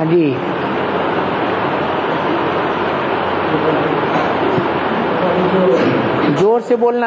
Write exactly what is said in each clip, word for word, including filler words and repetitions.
हाँ जी, जोर से बोलना।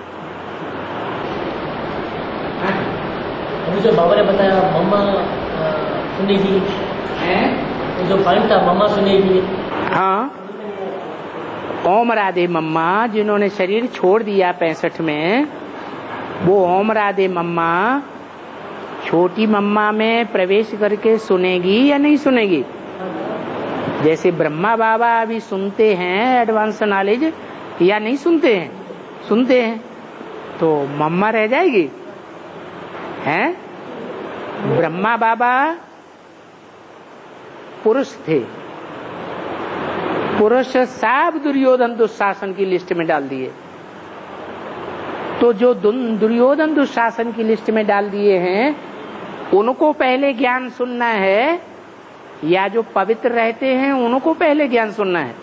अभी जो बाबा ने बताया मम्मा सुनेगी, जो पॉइंट था मम्मा सुनेगी। हाँ, ओम राधे मम्मा जिन्होंने शरीर छोड़ दिया पैंसठ में, वो ओम राधे मम्मा छोटी मम्मा में प्रवेश करके सुनेगी या नहीं सुनेगी? जैसे ब्रह्मा बाबा अभी सुनते हैं एडवांस नॉलेज या नहीं सुनते हैं? सुनते हैं, तो मम्मा रह जाएगी हैं? ब्रह्मा बाबा पुरुष थे, पुरुष सब दुर्योधन दुशासन की लिस्ट में डाल दिए। तो जो दुर्योधन दुशासन की लिस्ट में डाल दिए हैं, उनको पहले ज्ञान सुनना है या जो पवित्र रहते हैं उनको पहले ज्ञान सुनना है?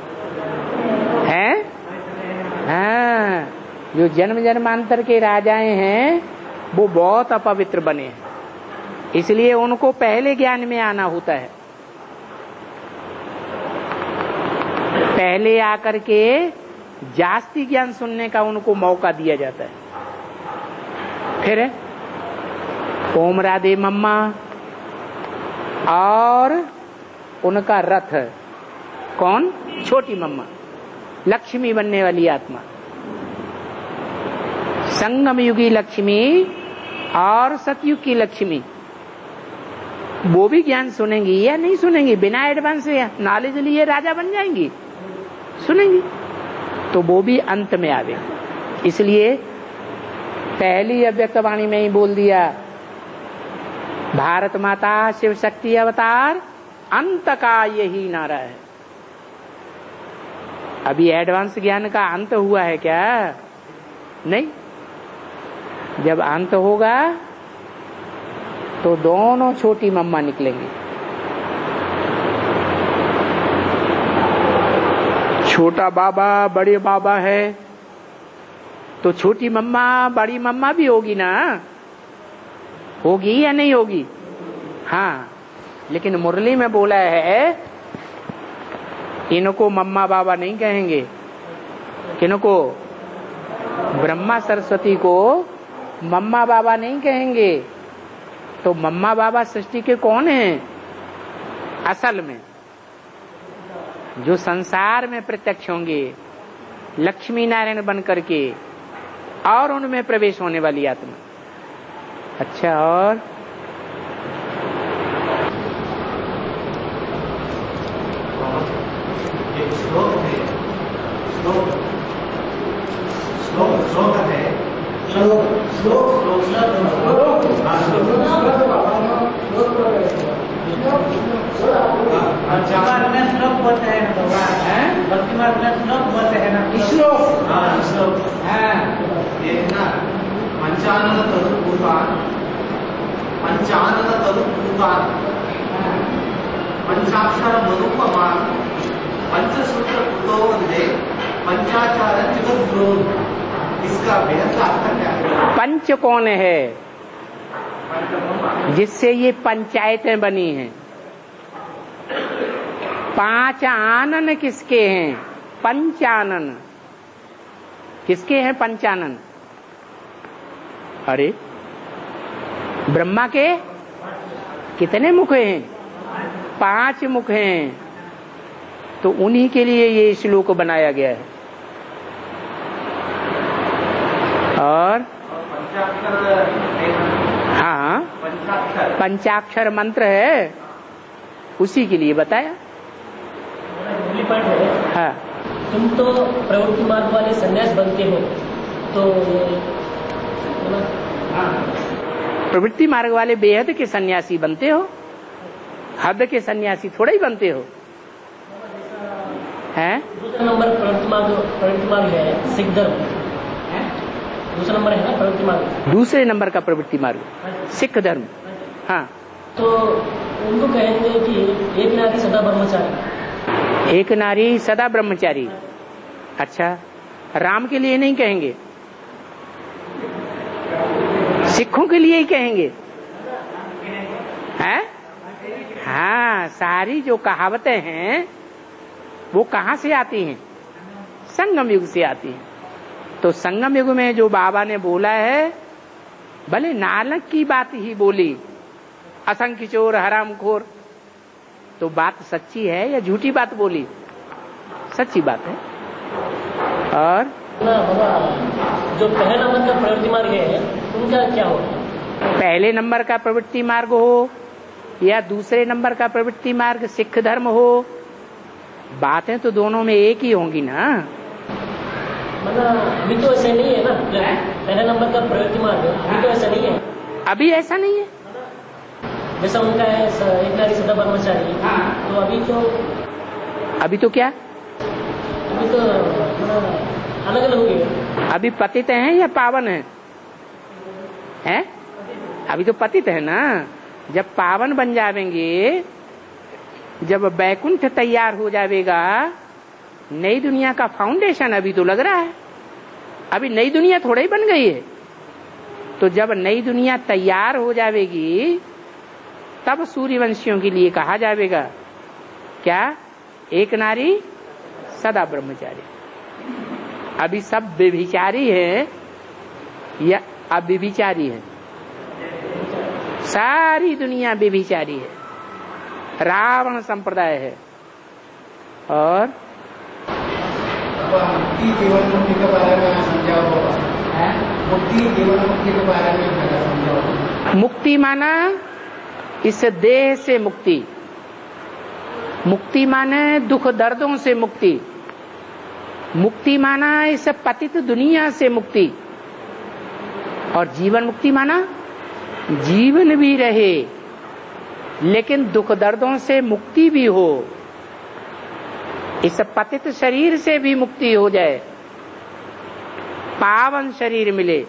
हैं? हाँ, जो जन्म जन्मांतर के राजाएं हैं वो बहुत अपवित्र बने हैं, इसलिए उनको पहले ज्ञान में आना होता है। पहले आकर के जास्ती ज्ञान सुनने का उनको मौका दिया जाता है। फिर ओम राधे मम्मा और उनका रथ कौन? छोटी मम्मा, लक्ष्मी बनने वाली आत्मा, संगम युगी लक्ष्मी और सतयुग की लक्ष्मी, वो भी ज्ञान सुनेंगी या नहीं सुनेंगी? बिना एडवांस नॉलेज लिए राजा बन जाएंगी? सुनेंगी। तो वो भी अंत में आवेंगे। इसलिए पहली अव्यक्त वाणी में ही बोल दिया, भारत माता शिव शक्ति अवतार, अंत का यही नारा है। अभी एडवांस ज्ञान का अंत हुआ है क्या? नहीं। जब अंत होगा तो दोनों छोटी मम्मा निकलेंगी। छोटा बाबा बड़े बाबा है तो छोटी मम्मा बड़ी मम्मा भी होगी ना? होगी या नहीं होगी? हाँ, लेकिन मुरली में बोला है इनको मम्मा बाबा नहीं कहेंगे। किनको? ब्रह्मा सरस्वती को मम्मा बाबा नहीं कहेंगे। तो मम्मा बाबा सृष्टि के कौन हैं? असल में जो संसार में प्रत्यक्ष होंगे, लक्ष्मी नारायण बन करके, और उनमें प्रवेश होने वाली आत्मा। अच्छा, और श्लोक है, श्लोक श्लोक श्लोक है, श्लोक श्लोक अच्छा में श्लोक बोलते हैं ना भगवान, भक्ति मार्ग में श्लोक बोलते हैं ना, श्लोक। हाँ, श्लोक। हाँ, देखना पंचानन तरुपूतान, पंचानन तरुपूतान, पंचाक्षर मनुपमान, पंचसूत्र पुतो वंदे, पंचाचार चिवद्रोध। इसका बेहद अर्थ क्या है? पंच कौन है जिससे ये पंचायतें बनी हैं? पांच आनन किसके हैं? पंचानन किसके हैं? पंचानन। अरे ब्रह्मा के कितने मुख हैं? पांच मुख हैं। तो उन्हीं के लिए ये श्लोक बनाया गया है। और हाँ, पंचाक्षर मंत्र है, उसी के लिए बताया। हाँ, तुम तो प्रवृत्ति मार्ग वाले सन्यास बनते हो, तो प्रवृत्ति मार्ग वाले बेहद के सन्यासी बनते हो, हद के सन्यासी थोड़ा ही बनते हो। हैं? दूसरा नंबर प्रवृत्ति मार्ग, प्रवृत्ति मार्ग है सिख धर्म। दूसरा नंबर है ना प्रवृत्ति मार्ग। दूसरे नंबर का प्रवृत्ति मार्ग सिख धर्म। हाँ, तो उनको कहेंगे कि एक नारी सदा ब्रह्मचारी। एक नारी सदा ब्रह्मचारी। अच्छा, राम के लिए नहीं कहेंगे, सिखों के लिए ही कहेंगे। हैं? हाँ, सारी जो कहावतें हैं वो कहाँ से आती हैं? संगम युग से आती हैं। तो संगम युग में जो बाबा ने बोला है, भले नानक की बात ही बोली, असंख्य चोर हरामखोर, तो बात सच्ची है या झूठी बात बोली? सच्ची बात है। और जो पहले नंबर का प्रवृत्ति मार्ग है उनका क्या हो? पहले नंबर का प्रवृत्ति मार्ग हो या दूसरे नंबर का प्रवृत्ति मार्ग सिख धर्म हो, बातें तो दोनों में एक ही होंगी ना। मतलब अभी तो ऐसे नहीं है ना, पहले नंबर का प्रवृत्ति मार्ग अभी तो ऐसा नहीं है। अभी ऐसा नहीं है, जैसा उनका है एक नारी सदा ब्रह्मचारी, तो अभी तो अभी तो क्या अभी तो अलग अलग हो गए। अभी पतित हैं या पावन हैं? हैं? अभी तो पतित है ना। जब पावन बन जावेंगे, जब बैकुंठ तैयार हो जाएगा, नई दुनिया का फाउंडेशन अभी तो लग रहा है। अभी नई दुनिया थोड़ा ही बन गई है। तो जब नई दुनिया तैयार हो जाएगी, तब सूर्यवंशियों के लिए कहा जाएगा क्या? एक नारी सदा ब्रह्मचारी। अभी सब व्यभिचारी है या अव्यभिचारी है? सारी दुनिया व्यभिचारी है, रावण संप्रदाय है। और मुक्ति जीवन मुक्ति के बारे में समझाओ। मुक्ति जीवन मुक्ति के बारे में समझाओ। मुक्ति माना इस देह से मुक्ति, मुक्ति माने दुख दर्दों से मुक्ति, मुक्ति माना इस पतित दुनिया से मुक्ति, और जीवन मुक्ति माना जीवन भी रहे लेकिन दुख दर्दों से मुक्ति भी हो, इस पतित शरीर से भी मुक्ति हो जाए, पावन शरीर मिले,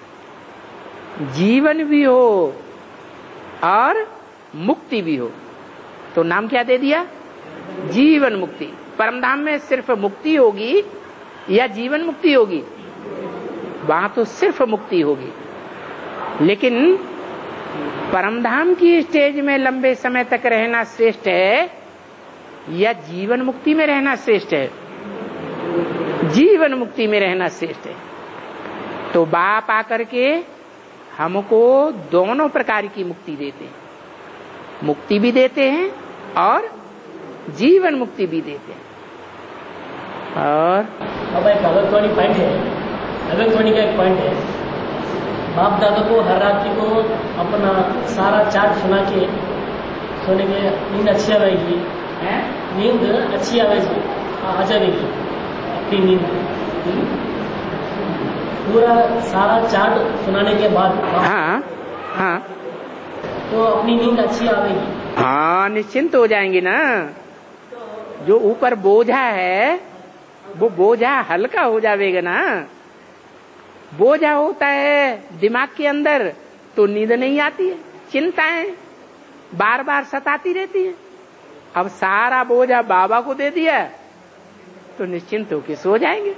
जीवन भी हो और मुक्ति भी हो। तो नाम क्या दे दिया? जीवन मुक्ति। परमधाम में सिर्फ मुक्ति होगी या जीवन मुक्ति होगी? वहां तो सिर्फ मुक्ति होगी। लेकिन परमधाम की स्टेज में लंबे समय तक रहना श्रेष्ठ है या जीवन मुक्ति में रहना श्रेष्ठ है? जीवन मुक्ति में रहना श्रेष्ठ है। तो बाप आकर के हमको दोनों प्रकार की मुक्ति देते हैं, मुक्ति भी देते हैं और जीवन मुक्ति भी देते हैं। और अब एक भगवतवाणी पॉइंट है, भगवतवाणी का एक पॉइंट है, बाप दादा को हर रात्रि को अपना सारा चार्ट सुना के सोने के नींद अच्छी आएगी, नींद अच्छी आएगी, आ जाएगी अपनी नींद, पूरा सारा चार्ट सुनाने के बाद हाँ हाँ तो अपनी नींद अच्छी आएगी। हाँ, निश्चिंत हो जाएंगे ना। जो ऊपर बोझा है वो बोझा हल्का हो जाएगा ना। बोझा होता है दिमाग के अंदर तो नींद नहीं आती है, चिंताएं बार बार सताती रहती है। अब सारा बोझा बाबा को दे दिया तो निश्चिंत होकर सो जाएंगे।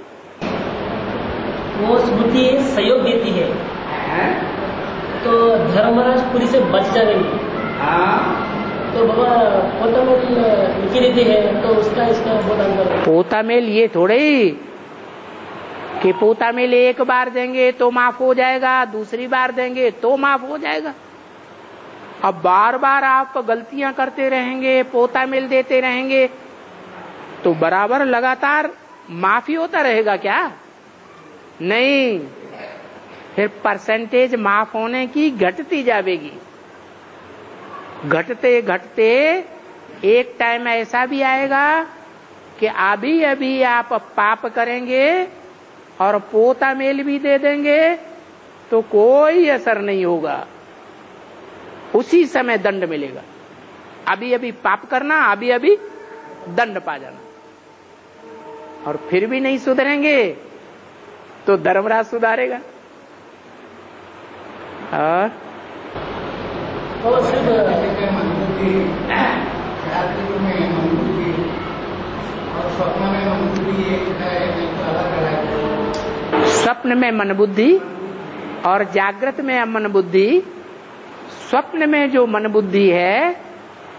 वो स्मृति सहयोग देती है, है? तो धर्मराज पूरी से बच जाएंगे। तो बाबा पोता मेल लिखी रहती है, तो उसका इसका बहुत अंतर। पोता मेल ये थोड़े ही कि पोता मेल एक बार देंगे तो माफ हो जाएगा, दूसरी बार देंगे तो माफ हो जाएगा। अब बार बार आप गलतियां करते रहेंगे, पोता मेल देते रहेंगे तो बराबर लगातार माफी होता रहेगा क्या? नहीं, फिर परसेंटेज माफ होने की घटती जाएगी। घटते घटते एक टाइम ऐसा भी आएगा कि अभी अभी आप पाप करेंगे और पोता मेल भी दे देंगे तो कोई असर नहीं होगा, उसी समय दंड मिलेगा। अभी अभी पाप करना, अभी अभी दंड पा जाना, और फिर भी नहीं सुधरेंगे तो धर्मराज सुधारेगा। और स्वप्न में मन बुद्धि और जागृत में मन बुद्धि। स्वप्न में जो मन बुद्धि है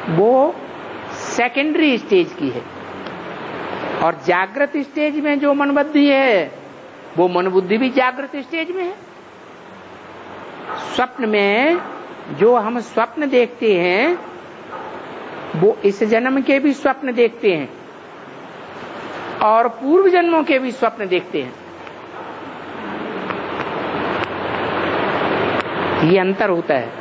वो सेकेंडरी स्टेज की है। और जागृत स्टेज में जो मन बुद्धि है वो मन बुद्धि भी जागृत स्टेज में है। स्वप्न में जो हम स्वप्न देखते हैं वो इस जन्म के भी स्वप्न देखते हैं और पूर्व जन्मों के भी स्वप्न देखते हैं। ये अंतर होता है।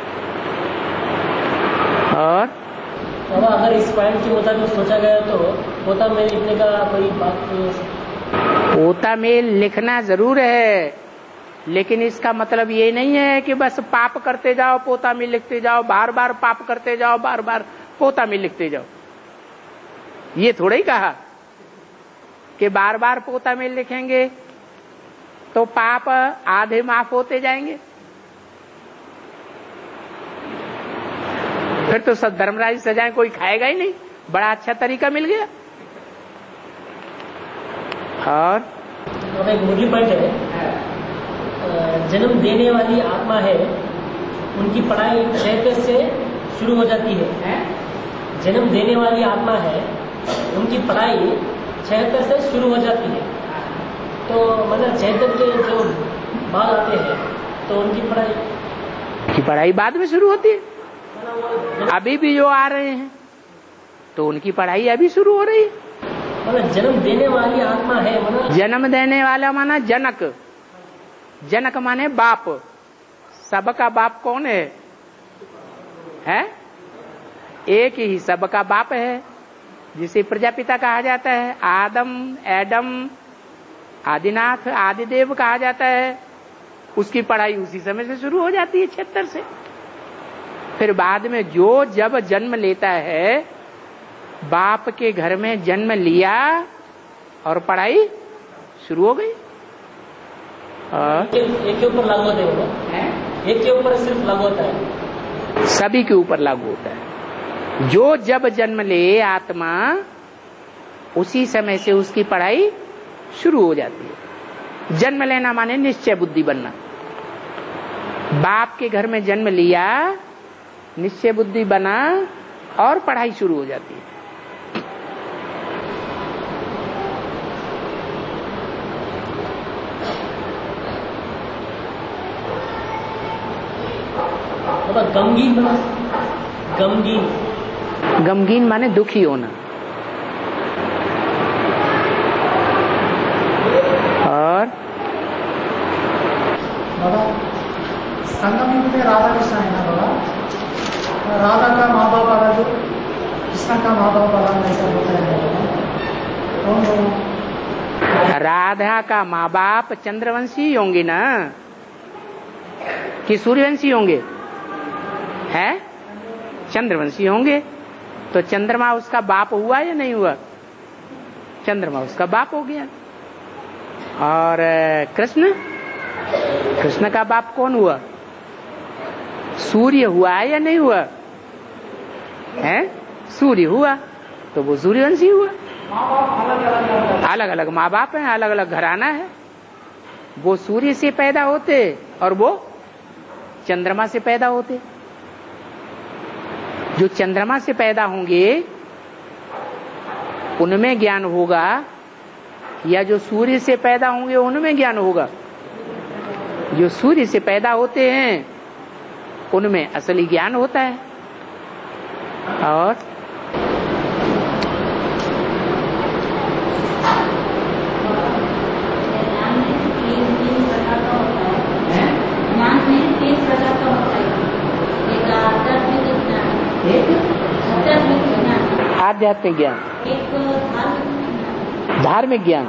और बाबा अगर इस पॉइंट के मुताबिक सोचा गया तो पोता मेल लिखने का कोई बात नहीं है। पोता मेल लिखना जरूर है, लेकिन इसका मतलब ये नहीं है कि बस पाप करते जाओ पोता मेल लिखते जाओ, बार बार पाप करते जाओ बार बार पोता मेल लिखते जाओ। ये थोड़ा ही कहा कि बार बार पोता मेल लिखेंगे तो पाप आधे माफ होते जाएंगे। फिर तो सब धर्मराज सजाएं कोई खाएगा ही नहीं, बड़ा अच्छा तरीका मिल गया। और तो एक मुरली पॉइंट है, जन्म देने वाली आत्मा है उनकी पढ़ाई छह से शुरू हो जाती है। जन्म देने वाली आत्मा है उनकी पढ़ाई छह से शुरू हो जाती है। तो मतलब चैतन्य के जो बाद आते हैं तो उनकी पढ़ाई की पढ़ाई बाद में शुरू होती है। अभी भी जो आ रहे हैं तो उनकी पढ़ाई अभी शुरू हो रही है। मतलब जन्म देने वाली आत्मा है, मतलब जन्म देने वाला माना जनक। जनक माने बाप। सबका बाप कौन है? है एक ही सबका बाप है, जिसे प्रजापिता कहा जाता है। आदम, एडम, आदिनाथ, आदिदेव कहा जाता है। उसकी पढ़ाई उसी समय से शुरू हो जाती है, छिहत्तर से। फिर बाद में जो जब जन्म लेता है, बाप के घर में जन्म लिया और पढ़ाई शुरू हो गई। और एक के ऊपर लागू होता है, एक के ऊपर सिर्फ लागू होता है, सभी के ऊपर लागू होता है। जो जब जन्म ले आत्मा, उसी समय से उसकी पढ़ाई शुरू हो जाती है। जन्म लेना माने निश्चय बुद्धि बनना। बाप के घर में जन्म लिया, निश्चय बुद्धि बना और पढ़ाई शुरू हो जाती है। गमगीन गमगीन गमगीन माने दुखी होना। और बाबा संगम में राधा कृष्ण है ना बाबा, राधा का माँ बाप अलग, कृष्ण का माँ बाप अलग, ऐसा होता है कौन बोला? राधा का माँ बाप चंद्रवंशी होंगे ना कि सूर्यवंशी होंगे? है चंद्रवंशी होंगे। तो चंद्रमा उसका बाप हुआ या नहीं हुआ? चंद्रमा उसका बाप हो गया। और कृष्ण कृष्ण का बाप कौन हुआ? सूर्य हुआ या नहीं हुआ? है सूर्य हुआ, तो वो सूर्यवंशी हुआ। अलग अलग माँ बाप हैं, अलग अलग घराना है। वो सूर्य से पैदा होते और वो चंद्रमा से पैदा होते। जो चंद्रमा से पैदा होंगे उनमें ज्ञान होगा, या जो सूर्य से पैदा होंगे उनमें ज्ञान होगा? जो सूर्य से पैदा होते हैं उनमें असली ज्ञान होता है। और आध्यात्मिक ज्ञान, धार्मिक ज्ञान।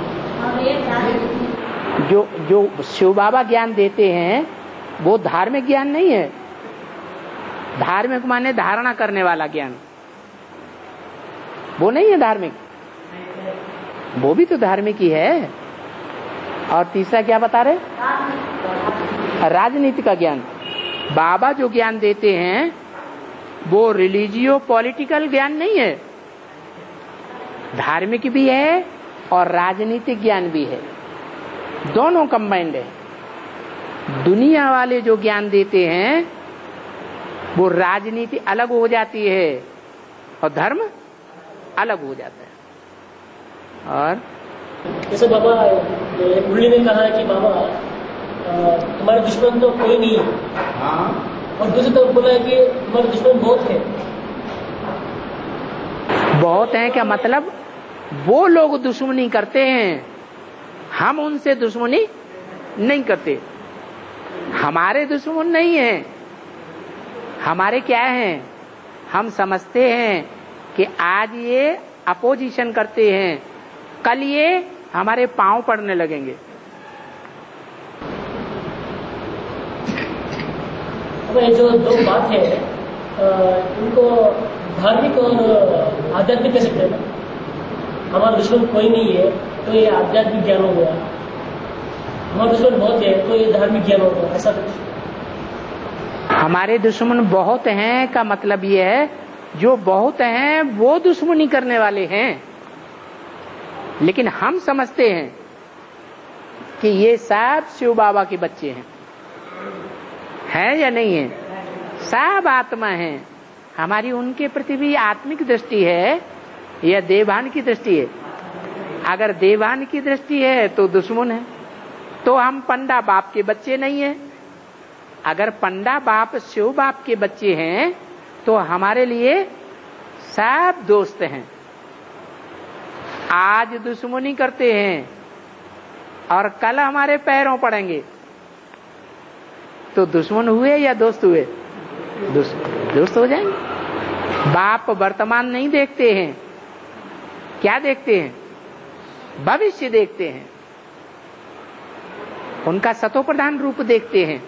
जो जो शिव बाबा ज्ञान देते हैं वो धार्मिक ज्ञान नहीं है। धार्मिक माने धारणा करने वाला ज्ञान, वो नहीं है धार्मिक। वो भी तो धार्मिक ही है। और तीसरा क्या बता रहे? राजनीति का ज्ञान। बाबा जो ज्ञान देते हैं वो रिलीजियो पॉलिटिकल ज्ञान नहीं है, धार्मिक भी है और राजनीतिक ज्ञान भी है, दोनों कंबाइंड है। दुनिया वाले जो ज्ञान देते हैं वो राजनीति अलग हो जाती है और धर्म अलग हो जाता है। और जैसे बाबा मुरली ने कहा है कि बाबा तुम्हारे दुश्मन तो कोई नहीं है, और दूसरी तरफ बोला है कि तुम्हारे दुश्मन बहुत है। बहुत हैं क्या मतलब? वो लोग दुश्मनी करते हैं, हम उनसे दुश्मनी नहीं करते। हमारे दुश्मन नहीं है, हमारे क्या हैं? हम समझते हैं कि आज ये अपोजिशन करते हैं, कल ये हमारे पांव पड़ने लगेंगे। अब ये जो दो बात है उनको धार्मिक और आध्यात्मिक कह सकते हैं ना। हमारा दुश्मन कोई नहीं है तो ये आध्यात्मिक ज्ञान हो गया, हमारा दुश्मन बहुत है तो ये धार्मिक ज्ञान हो गया, ऐसा कुछ। हमारे दुश्मन बहुत हैं का मतलब ये है जो बहुत हैं वो दुश्मनी करने वाले हैं, लेकिन हम समझते हैं कि ये सब शिव बाबा के बच्चे हैं, हैं या नहीं है? सब आत्मा हैं। हमारी उनके प्रति भी आत्मिक दृष्टि है या देवान की दृष्टि है? अगर देवान की दृष्टि है तो दुश्मन है, तो हम पंडा बाप के बच्चे नहीं हैं। अगर पंडा बाप शिव बाप के बच्चे हैं तो हमारे लिए सब दोस्त हैं। आज दुश्मनी करते हैं और कल हमारे पैरों पड़ेंगे, तो दुश्मन हुए या दोस्त हुए? दोस्त हो जाएंगे। बाप वर्तमान नहीं देखते हैं, क्या देखते हैं? भविष्य देखते हैं, उनका सतो प्रधान रूप देखते हैं।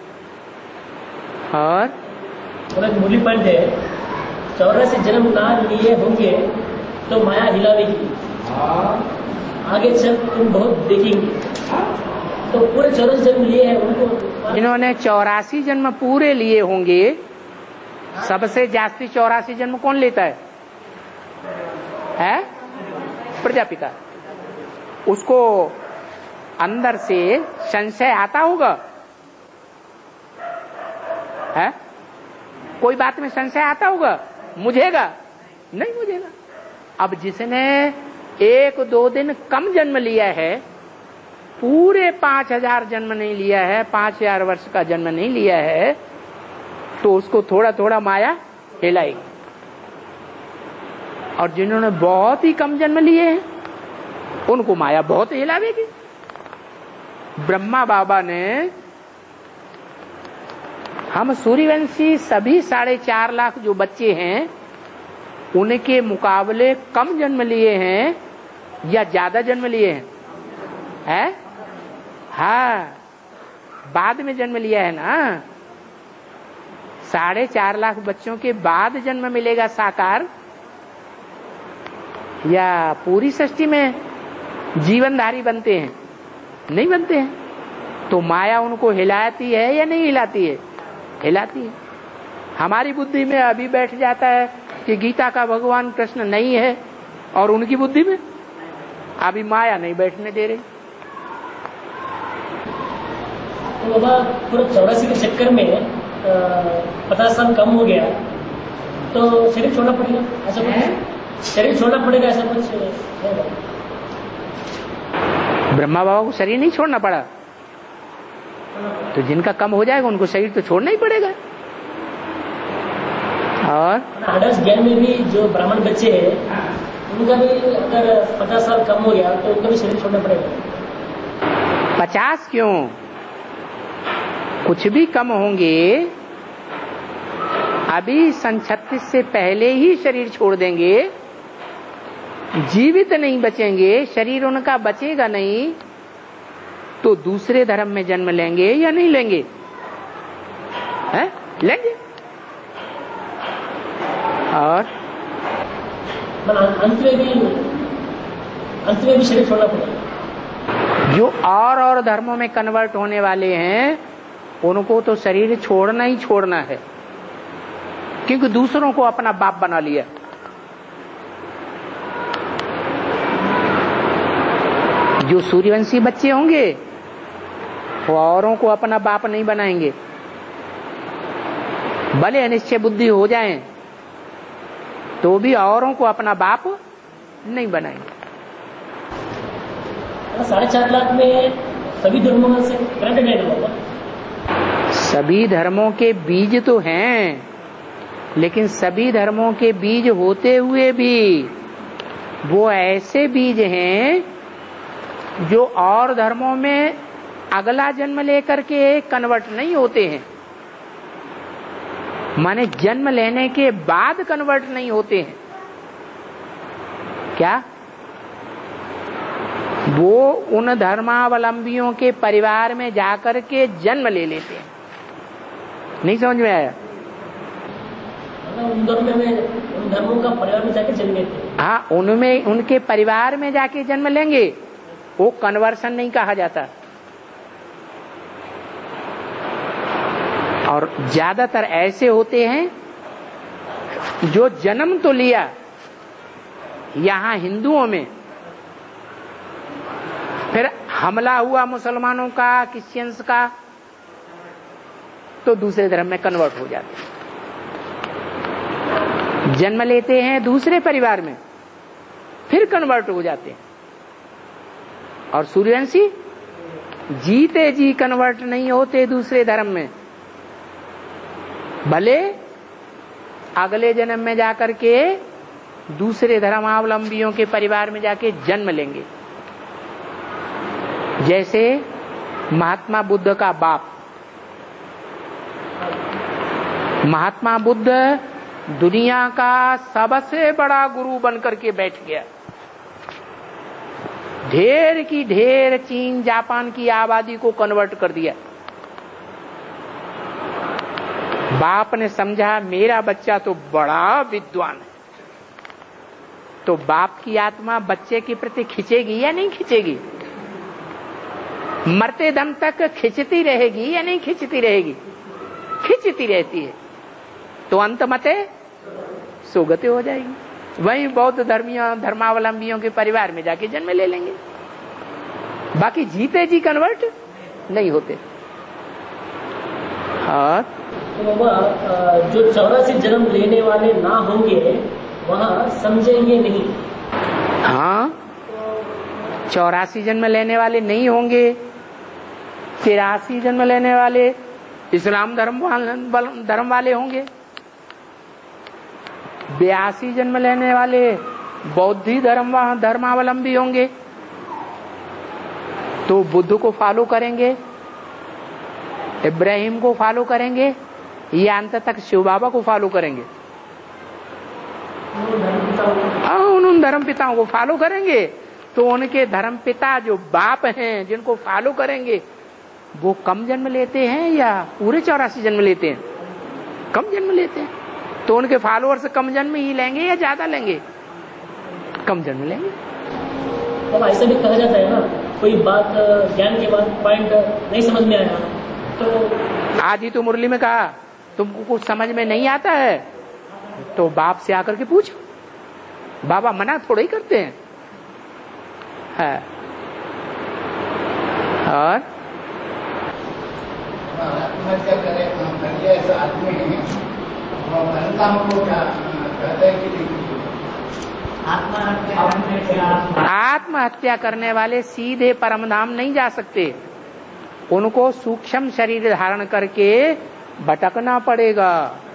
और मूली पॉइंट है, चौरासी जन्म ना लिए होंगे तो माया हिलावेगी, आगे चल तुम बहुत देखेंगे। तो पूरे चौरासी जन्म लिए हैं उनको, इन्होंने चौरासी जन्म पूरे लिए होंगे। सबसे जास्ती चौरासी जन्म कौन लेता है? है प्रजापिता। उसको अंदर से संशय आता होगा, है? कोई बात में संशय आता होगा, मुझेगा नहीं मुझेगा। अब जिसने एक दो दिन कम जन्म लिया है, पूरे पांच हजार जन्म नहीं लिया है, पांच हजार वर्ष का जन्म नहीं लिया है, तो उसको थोड़ा थोड़ा माया हिलाएगी। और जिन्होंने बहुत ही कम जन्म लिए हैं उनको माया बहुत हिलावेगी। ब्रह्मा बाबा ने हम सूर्यवंशी सभी साढ़े चार लाख जो बच्चे हैं उनके मुकाबले कम जन्म लिए हैं या ज्यादा जन्म लिए हैं? है? हाँ, बाद में जन्म लिया है ना। साढ़े चार लाख बच्चों के बाद जन्म मिलेगा साकार, या पूरी सृष्टि में जीवनधारी बनते हैं? नहीं बनते हैं। तो माया उनको हिलाती है या नहीं हिलाती है? हिलाती है। हमारी बुद्धि में अभी बैठ जाता है कि गीता का भगवान कृष्ण नहीं है, और उनकी बुद्धि में अभी माया नहीं बैठने दे रही। तो बाबा पूरा चौरासी के चक्कर में पचास साल कम हो गया तो शरीर छोड़ना पड़ेगा, ऐसा कुछ? शरीर छोड़ना पड़ेगा ऐसा कुछ है? ब्रह्मा बाबा को शरीर नहीं छोड़ना पड़ा, तो जिनका कम हो जाएगा उनको शरीर तो छोड़ना ही पड़ेगा। और आदर्श ज्ञान में भी जो ब्राह्मण बच्चे हैं उनका भी अगर पचास साल कम हो गया तो उनका भी शरीर छोड़ना पड़ेगा। पचास क्यों, कुछ भी कम होंगे, अभी सन छत्तीस से पहले ही शरीर छोड़ देंगे, जीवित नहीं बचेंगे, शरीर उनका बचेगा नहीं, तो दूसरे धर्म में जन्म लेंगे या नहीं लेंगे? हैं? लेंगे। और अंत में भी अंत में भी शरीर छोड़ना पड़ेगा। जो और और धर्मों में कन्वर्ट होने वाले हैं उनको तो शरीर छोड़ना ही छोड़ना है, क्योंकि दूसरों को अपना बाप बना लिया। जो सूर्यवंशी बच्चे होंगे वो औरों को अपना बाप नहीं बनाएंगे, भले अनिश्चय बुद्धि हो जाएं तो भी औरों को अपना बाप नहीं बनाएंगे। साढ़े चार लाख में सभी धर्मों से कनेक्टेड है ना बाबा? सभी धर्मों के बीज तो हैं, लेकिन सभी धर्मों के बीज होते हुए भी वो ऐसे बीज हैं जो और धर्मों में अगला जन्म लेकर के कन्वर्ट नहीं होते हैं, माने जन्म लेने के बाद कन्वर्ट नहीं होते हैं। क्या वो उन धर्मावलंबियों के परिवार में जाकर के जन्म ले लेते हैं? नहीं समझ में आया? उन धर्मों में उन धर्मों का परिवार में जाके जन्म लेते हैं। हाँ, उनमें उनके परिवार में जाके जन्म लेंगे, वो कन्वर्सन नहीं कहा जाता। और ज्यादातर ऐसे होते हैं जो जन्म तो लिया यहां हिंदुओं में, फिर हमला हुआ मुसलमानों का, क्रिश्चियंस का, तो दूसरे धर्म में कन्वर्ट हो जाते हैं। जन्म लेते हैं दूसरे परिवार में, फिर कन्वर्ट हो जाते हैं। और सूर्यवंशी जीते जी कन्वर्ट नहीं होते दूसरे धर्म में, भले अगले जन्म में जाकर के दूसरे धर्मावलंबियों के परिवार में जाके जन्म लेंगे। जैसे महात्मा बुद्ध का बाप, महात्मा बुद्ध दुनिया का सबसे बड़ा गुरु बनकर के बैठ गया, ढेर की ढेर चीन जापान की आबादी को कन्वर्ट कर दिया। बाप ने समझा मेरा बच्चा तो बड़ा विद्वान है, तो बाप की आत्मा बच्चे के प्रति खिंचेगी या नहीं खिंचेगी? मरते दम तक खिंचती रहेगी या नहीं खिंचती रहेगी? खिंचती रहती है, तो अंत मते सुगति हो जाएगी। वही बौद्ध धर्मियों धर्मावलंबियों के परिवार में जाके जन्म ले लेंगे, बाकी जीते जी कन्वर्ट नहीं होते। और तो बाबा जो चौरासी जन्म लेने वाले ना होंगे वहाँ समझेंगे नहीं। हाँ, चौरासी जन्म लेने वाले नहीं होंगे, तिरासी जन्म लेने वाले इस्लाम धर्म धर्म वाले होंगे, बयासी जन्म लेने वाले बौद्धी धर्म धर्मावलंबी होंगे, तो बुद्ध को फॉलो करेंगे, इब्राहिम को फॉलो करेंगे, या अंत तक शिव बाबा को फॉलो करेंगे। हाँ, उन धर्म पिताओं को फॉलो करेंगे, तो उनके धर्म पिता जो बाप हैं जिनको फॉलो करेंगे वो कम जन्म लेते हैं या पूरे चौरासी जन्म लेते हैं? कम जन्म लेते हैं, तो उनके फॉलोअर्स कम जन्म ही लेंगे या ज्यादा लेंगे? कम जन्म लेंगे। अब ऐसा भी कहा जाता है ना, कोई बात ज्ञान के बाद पॉइंट नहीं समझ में आया तो आज ही तो मुरली में कहा तुमको कुछ समझ में नहीं आता है तो बाप से आकर के पूछो, बाबा मना थोड़ा ही करते हैं। है। और आत्महत्या करे ऐसा आदमी हमको क्या कहते हैं कि आत्महत्या करने वाले सीधे परमधाम नहीं जा सकते, उनको सूक्ष्म शरीर धारण करके भटकना पड़ेगा।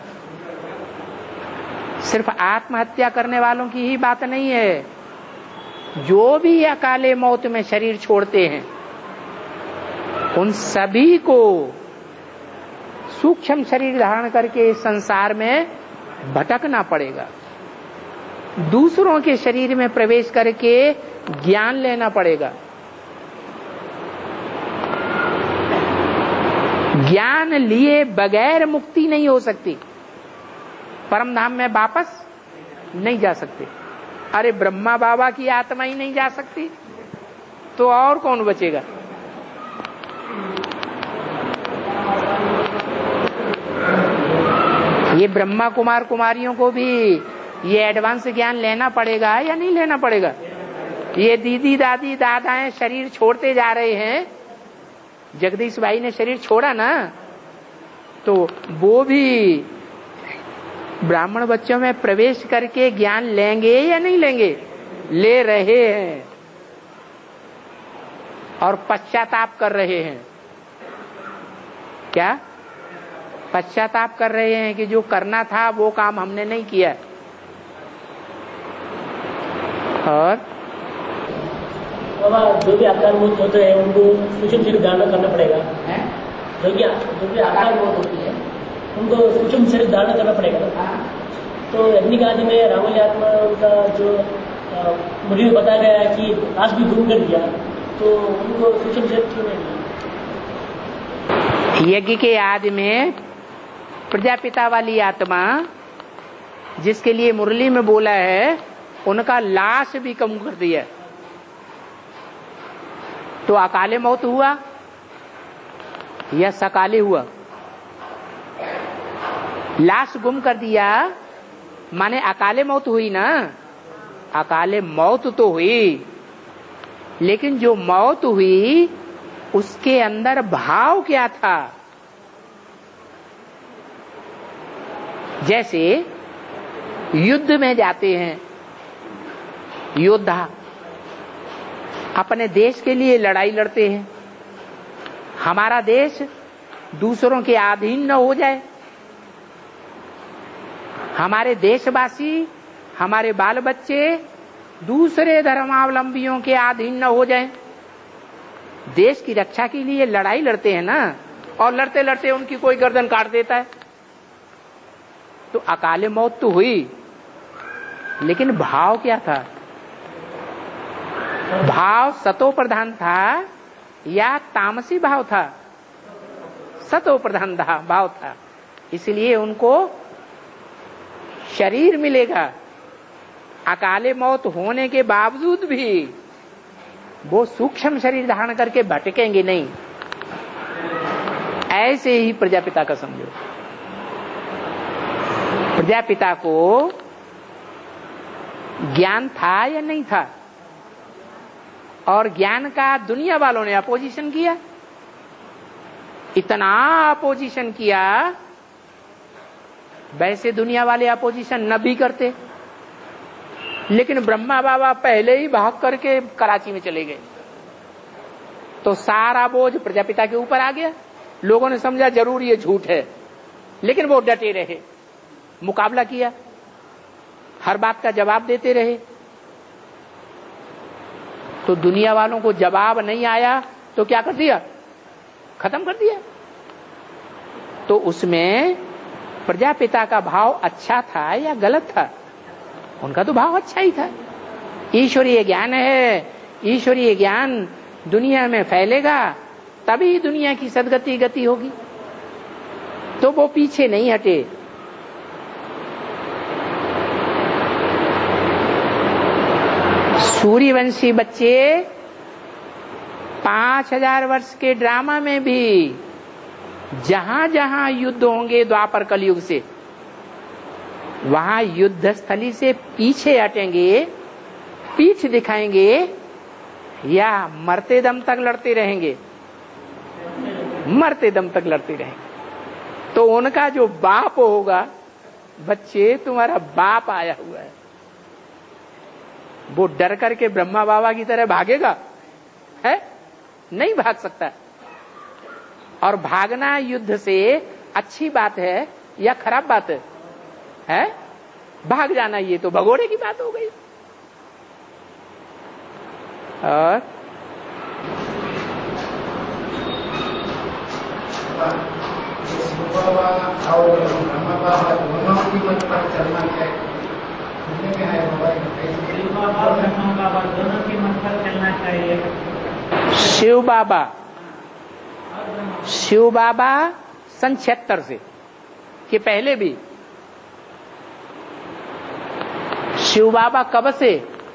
सिर्फ आत्महत्या करने वालों की ही बात नहीं है, जो भी अकाले मौत में शरीर छोड़ते हैं उन सभी को सूक्ष्म शरीर धारण करके संसार में भटकना पड़ेगा, दूसरों के शरीर में प्रवेश करके ज्ञान लेना पड़ेगा। ज्ञान लिए बगैर मुक्ति नहीं हो सकती, परम धाम में वापस नहीं जा सकते। अरे ब्रह्मा बाबा की आत्मा ही नहीं जा सकती तो और कौन बचेगा? ये ब्रह्मा कुमार कुमारियों को भी ये एडवांस ज्ञान लेना पड़ेगा या नहीं लेना पड़ेगा? ये दीदी दादी दादाएं शरीर छोड़ते जा रहे हैं, जगदीश भाई ने शरीर छोड़ा ना, तो वो भी ब्राह्मण बच्चों में प्रवेश करके ज्ञान लेंगे या नहीं लेंगे? ले रहे हैं और पश्चाताप कर रहे हैं। क्या पश्चाताप कर रहे हैं कि जो करना था वो काम हमने नहीं किया। और जो भी आकार मूर्त होते हैं उनको सूक्ष्म शरीर धारण करना पड़ेगा। जो भी जो भी आकार मूर्त होती है उनको सूक्ष्म शरीर धारण करना पड़ेगा। तो अग्निकादि में रावण आत्मा उनका जो मुझे बताया गया है कि आज भी गुम कर दिया, तो उनको सूक्ष्म शरीर क्यों नहीं? यज्ञ के आदि में प्रजापिता वाली आत्मा जिसके लिए मुरली में बोला है, उनका लाश भी कम कर दिया, तो अकाले मौत हुआ या सकाले हुआ? लाश गुम कर दिया माने अकाले मौत हुई ना। अकाले मौत तो हुई, लेकिन जो मौत हुई उसके अंदर भाव क्या था? जैसे युद्ध में जाते हैं योद्धा, अपने देश के लिए लड़ाई लड़ते हैं, हमारा देश दूसरों के अधीन न हो जाए, हमारे देशवासी, हमारे बाल बच्चे दूसरे धर्मावलंबियों के अधीन न हो जाएं। देश की रक्षा के लिए लड़ाई लड़ते हैं ना, और लड़ते लड़ते उनकी कोई गर्दन काट देता है, तो अकाले मौत तो हुई, लेकिन भाव क्या था? भाव सतो प्रधान था या तामसी भाव था? सतो प्रधान भाव था, इसलिए उनको शरीर मिलेगा। अकाले मौत होने के बावजूद भी वो सूक्ष्म शरीर धारण करके भटकेंगे नहीं। ऐसे ही प्रजापिता का समझो। प्रजापिता को ज्ञान था या नहीं था? और ज्ञान का दुनिया वालों ने अपोजिशन किया, इतना अपोजिशन किया, वैसे दुनिया वाले अपोजिशन न भी करते, लेकिन ब्रह्मा बाबा पहले ही भाग करके कराची में चले गए, तो सारा बोझ प्रजापिता के ऊपर आ गया। लोगों ने समझा जरूर ये झूठ है, लेकिन वो डटे रहे, मुकाबला किया, हर बात का जवाब देते रहे। तो दुनिया वालों को जवाब नहीं आया तो क्या कर दिया? खत्म कर दिया। तो उसमें प्रजापिता का भाव अच्छा था या गलत था? उनका तो भाव अच्छा ही था। ईश्वरीय ज्ञान है, ईश्वरीय ज्ञान दुनिया में फैलेगा तभी दुनिया की सदगति गति होगी, तो वो पीछे नहीं हटे। सूर्यवंशी बच्चे पांच हजार वर्ष के ड्रामा में भी जहां जहां युद्ध होंगे द्वापर कलयुग से, वहां युद्ध स्थली से पीछे हटेंगे, पीठ दिखाएंगे या मरते दम तक लड़ते रहेंगे? मरते दम तक लड़ते रहेंगे। तो उनका जो बाप होगा, बच्चे तुम्हारा बाप आया हुआ है, वो डर करके ब्रह्मा बाबा की तरह भागेगा? है नहीं भाग सकता। और भागना युद्ध से अच्छी बात है या खराब बात है? है भाग जाना, ये तो भगोड़े की बात हो गई। और बाबा और ब्रह्मा बाबा दोनों की मत पर चलना है, बाबा दोनों की मत पर चलना चाहिए। शिव बाबा शिव बाबा सन छिहत्तर से के पहले भी, शिव बाबा कब से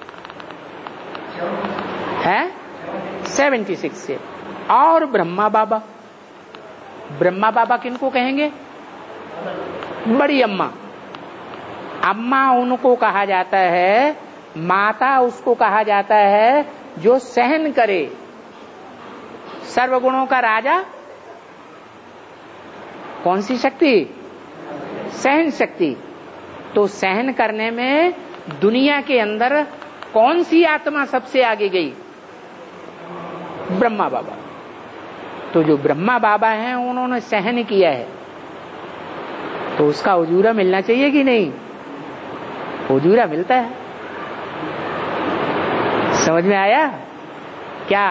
है? सेवेंटी सिक्स से। और ब्रह्मा बाबा, ब्रह्मा बाबा किनको कहेंगे? बड़ी अम्मा। अम्मा उनको कहा जाता है, माता उसको कहा जाता है जो सहन करे। सर्वगुणों का राजा कौन सी शक्ति? सहन शक्ति। तो सहन करने में दुनिया के अंदर कौन सी आत्मा सबसे आगे गई? ब्रह्मा बाबा। तो जो ब्रह्मा बाबा हैं उन्होंने सहन किया है, तो उसका उजूरा मिलना चाहिए कि नहीं? उजूरा मिलता है। समझ में आया क्या?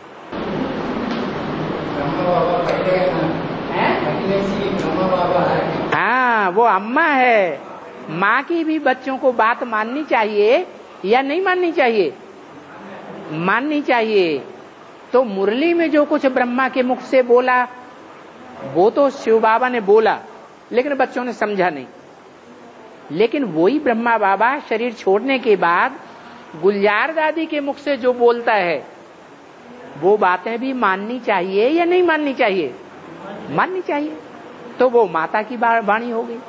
हाँ, वो अम्मा है। माँ की भी बच्चों को बात माननी चाहिए या नहीं माननी चाहिए? माननी चाहिए। तो मुरली में जो कुछ ब्रह्मा के मुख से बोला वो तो शिव बाबा ने बोला, लेकिन बच्चों ने समझा नहीं। लेकिन वही ब्रह्मा बाबा शरीर छोड़ने के बाद गुलजार दादी के मुख से जो बोलता है वो बातें भी माननी चाहिए या नहीं माननी चाहिए? माननी चाहिए। तो वो माता की वाणी हो गई।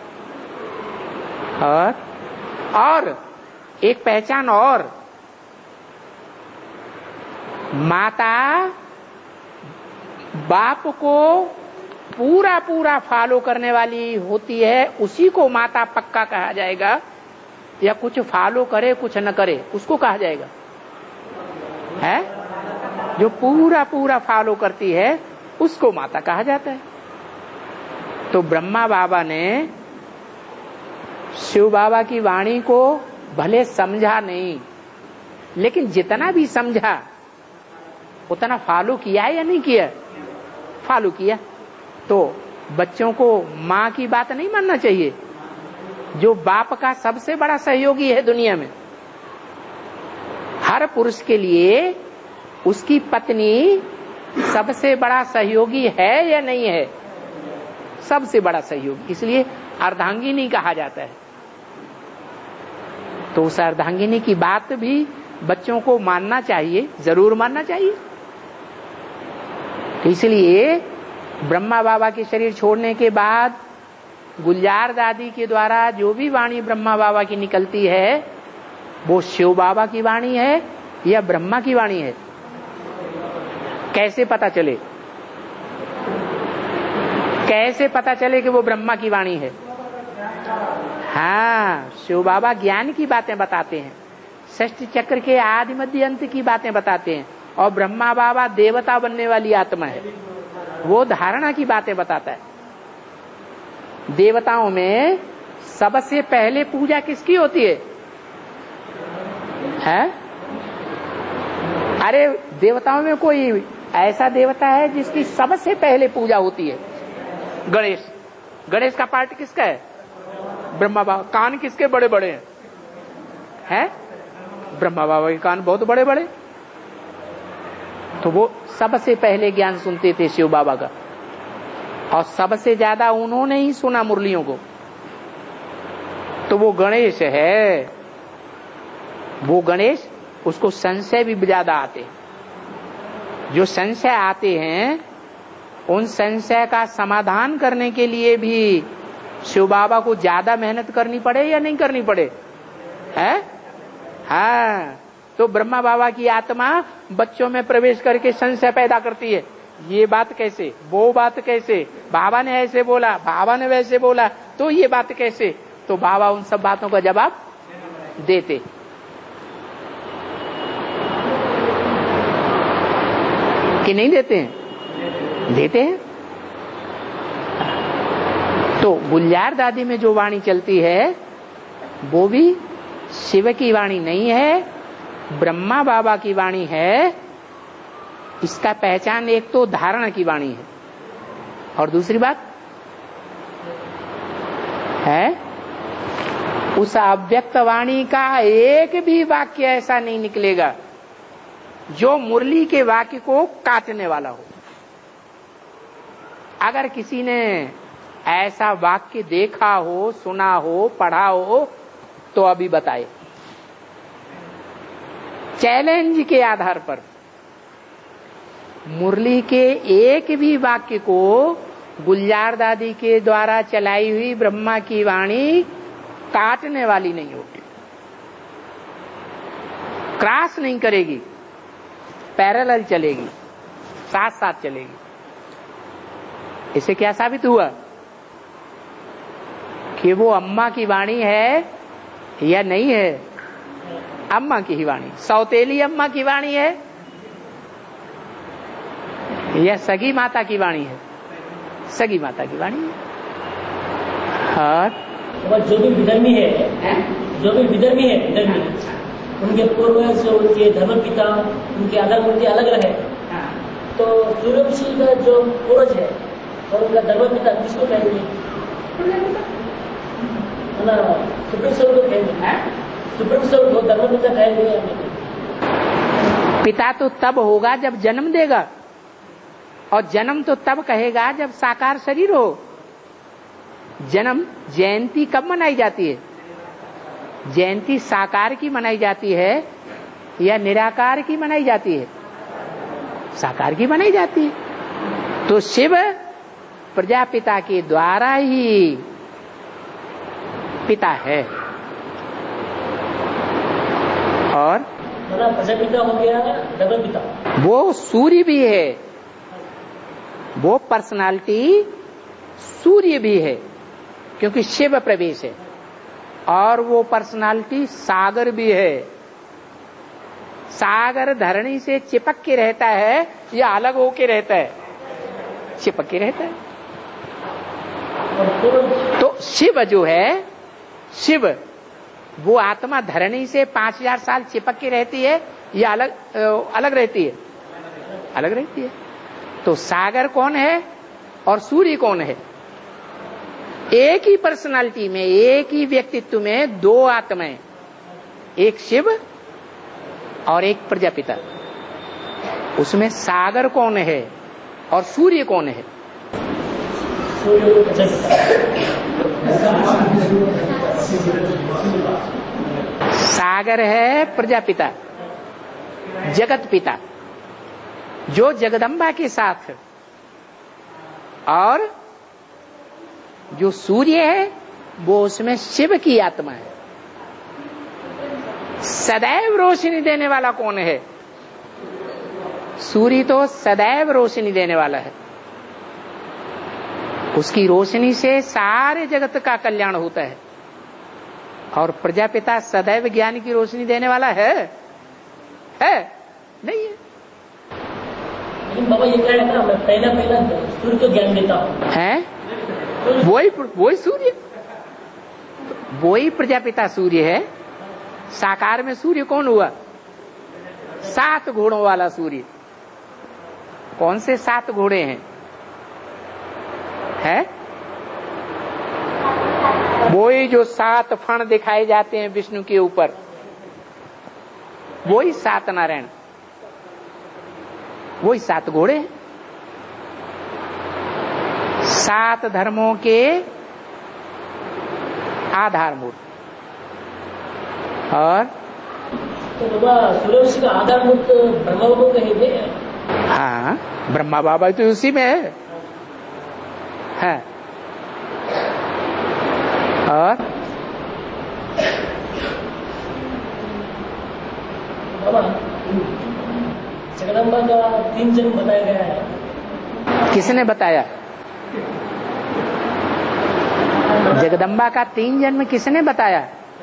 और और एक पहचान और, माता बाप को पूरा पूरा फॉलो करने वाली होती है, उसी को माता पक्का कहा जाएगा। या कुछ फॉलो करे कुछ न करे उसको कहा जाएगा? है जो पूरा पूरा फॉलो करती है उसको माता कहा जाता है। तो ब्रह्मा बाबा ने शिव बाबा की वाणी को भले समझा नहीं, लेकिन जितना भी समझा उतना फॉलो किया या नहीं किया? फॉलो किया। तो बच्चों को माँ की बात नहीं मानना चाहिए, जो बाप का सबसे बड़ा सहयोगी है दुनिया में। हर पुरुष के लिए उसकी पत्नी सबसे बड़ा सहयोगी है या नहीं है? सबसे बड़ा सहयोगी, इसलिए अर्धांगिनी कहा जाता है। तो उस अर्धांगिनी की बात भी बच्चों को मानना चाहिए, जरूर मानना चाहिए। तो इसलिए ब्रह्मा बाबा के शरीर छोड़ने के बाद गुलजार दादी के द्वारा जो भी वाणी ब्रह्मा बाबा की निकलती है वो शिव बाबा की वाणी है या ब्रह्मा की वाणी है? कैसे पता चले? कैसे पता चले कि वो ब्रह्मा की वाणी है? हाँ, शिव बाबा ज्ञान की बातें बताते हैं, षष्ठ चक्र के आदि मध्य अंत की बातें बताते हैं, और ब्रह्मा बाबा देवता बनने वाली आत्मा है, वो धारणा की बातें बताता है। देवताओं में सबसे पहले पूजा किसकी होती है? है? अरे देवताओं में कोई ऐसा देवता है जिसकी सबसे पहले पूजा होती है? गणेश। गणेश का पार्ट किसका है? ब्रह्मा बाबा। कान किसके बड़े बड़े हैं? है? ब्रह्मा बाबा के कान बहुत बड़े बड़े। तो वो सबसे पहले ज्ञान सुनते थे शिव बाबा का, और सबसे ज्यादा उन्होंने ही सुना मुरलियों को। तो वो गणेश है। वो गणेश, उसको संशय भी ज्यादा आते हैं। जो संशय आते हैं उन संशय का समाधान करने के लिए भी शिव बाबा को ज्यादा मेहनत करनी पड़े या नहीं करनी पड़े? है? हाँ। तो ब्रह्मा बाबा की आत्मा बच्चों में प्रवेश करके संशय पैदा करती है, ये बात कैसे, वो बात कैसे, बाबा ने ऐसे बोला, बाबा ने वैसे बोला, तो ये बात कैसे? तो बाबा उन सब बातों का जवाब देते। कि नहीं देते हैं? देते हैं। तो गुलजार दादी में जो वाणी चलती है वो भी शिव की वाणी नहीं है, ब्रह्मा बाबा की वाणी है। इसका पहचान एक तो धारणा की वाणी है, और दूसरी बात है उस अव्यक्त वाणी का एक भी वाक्य ऐसा नहीं निकलेगा जो मुरली के वाक्य को काटने वाला हो। अगर किसी ने ऐसा वाक्य देखा हो, सुना हो, पढ़ा हो तो अभी बताए, चैलेंज के आधार पर। मुरली के एक भी वाक्य को गुलजार दादी के द्वारा चलाई हुई ब्रह्मा की वाणी काटने वाली नहीं होगी, क्रॉस नहीं करेगी, पैरेलल चलेगी, साथ साथ चलेगी। इससे क्या साबित हुआ कि वो अम्मा की वाणी है या नहीं है? अम्मा की ही वाणी। सौतेली अम्मा की वाणी है या सगी माता की वाणी है? सगी माता की वाणी है। और जो भी विधर्मी है, जो भी विधर्मी है, विधर्मी उनके पूर्वज, उनके धर्मपिता, उनके आधार मूर्ति अलग रहे, तो सूर्यवंशी का जो पूर्वज है और उनका धर्मपिता किसको कहेंगे? ना सुप्रीम सोल को कहेंगे, सुप्रीम सोल को धर्मपिता कहेंगे। पिता तो तब होगा जब जन्म देगा, और जन्म तो तब कहेगा जब साकार शरीर हो। जन्म जयंती कब मनाई जाती है? जयंती साकार की मनाई जाती है या निराकार की मनाई जाती है? साकार की मनाई जाती है। तो शिव प्रजापिता के द्वारा ही पिता है। और प्रजापिता हो गया डबल पिता। वो सूर्य भी है, वो पर्सनालिटी सूर्य भी है, क्योंकि शिव प्रवेश है। और वो पर्सनालिटी सागर भी है। सागर धरणी से चिपक के रहता है या अलग होके रहता है? चिपक के रहता है। तो शिव जो है, शिव वो आत्मा धरणी से पांच हजार साल चिपक के रहती है या अलग अलग रहती है? अलग रहती है। तो सागर कौन है और सूर्य कौन है? एक ही पर्सनालिटी में, एक ही व्यक्तित्व में दो आत्माएं, एक शिव और एक प्रजापिता। उसमें सागर कौन है और सूर्य कौन है? सागर है प्रजापिता, जगत पिता, जो जगदम्बा के साथ, और जो सूर्य है वो उसमें शिव की आत्मा है। सदैव रोशनी देने वाला कौन है? सूर्य तो सदैव रोशनी देने वाला है। उसकी रोशनी से सारे जगत का कल्याण होता है। और प्रजापिता सदैव ज्ञान की रोशनी देने वाला है? है? नहीं है। लेकिन बाबा ये कह रहा था, मैं पहला पहला सूर्य को ज्ञान देता हूँ। है? वही वही सूर्य, वही प्रजापिता सूर्य है। साकार में सूर्य कौन हुआ? सात घोड़ों वाला सूर्य। कौन से सात घोड़े हैं? है? वही जो सात फण दिखाए जाते हैं विष्णु के ऊपर, वही सात नारायण, वही सात घोड़े हैं। सात धर्मों के आधारभूत। और तो बाबा सूर्यवंशी का आधारभूत ब्रह्मा बाबा कहेंगे। हाँ, ब्रह्मा बाबा तो उसी में है। है। और बाबा जगदम्बा का तीन जन्म बताया गया है। किसने बताया? जगदम्बा का तीन जन्म किसने बताया?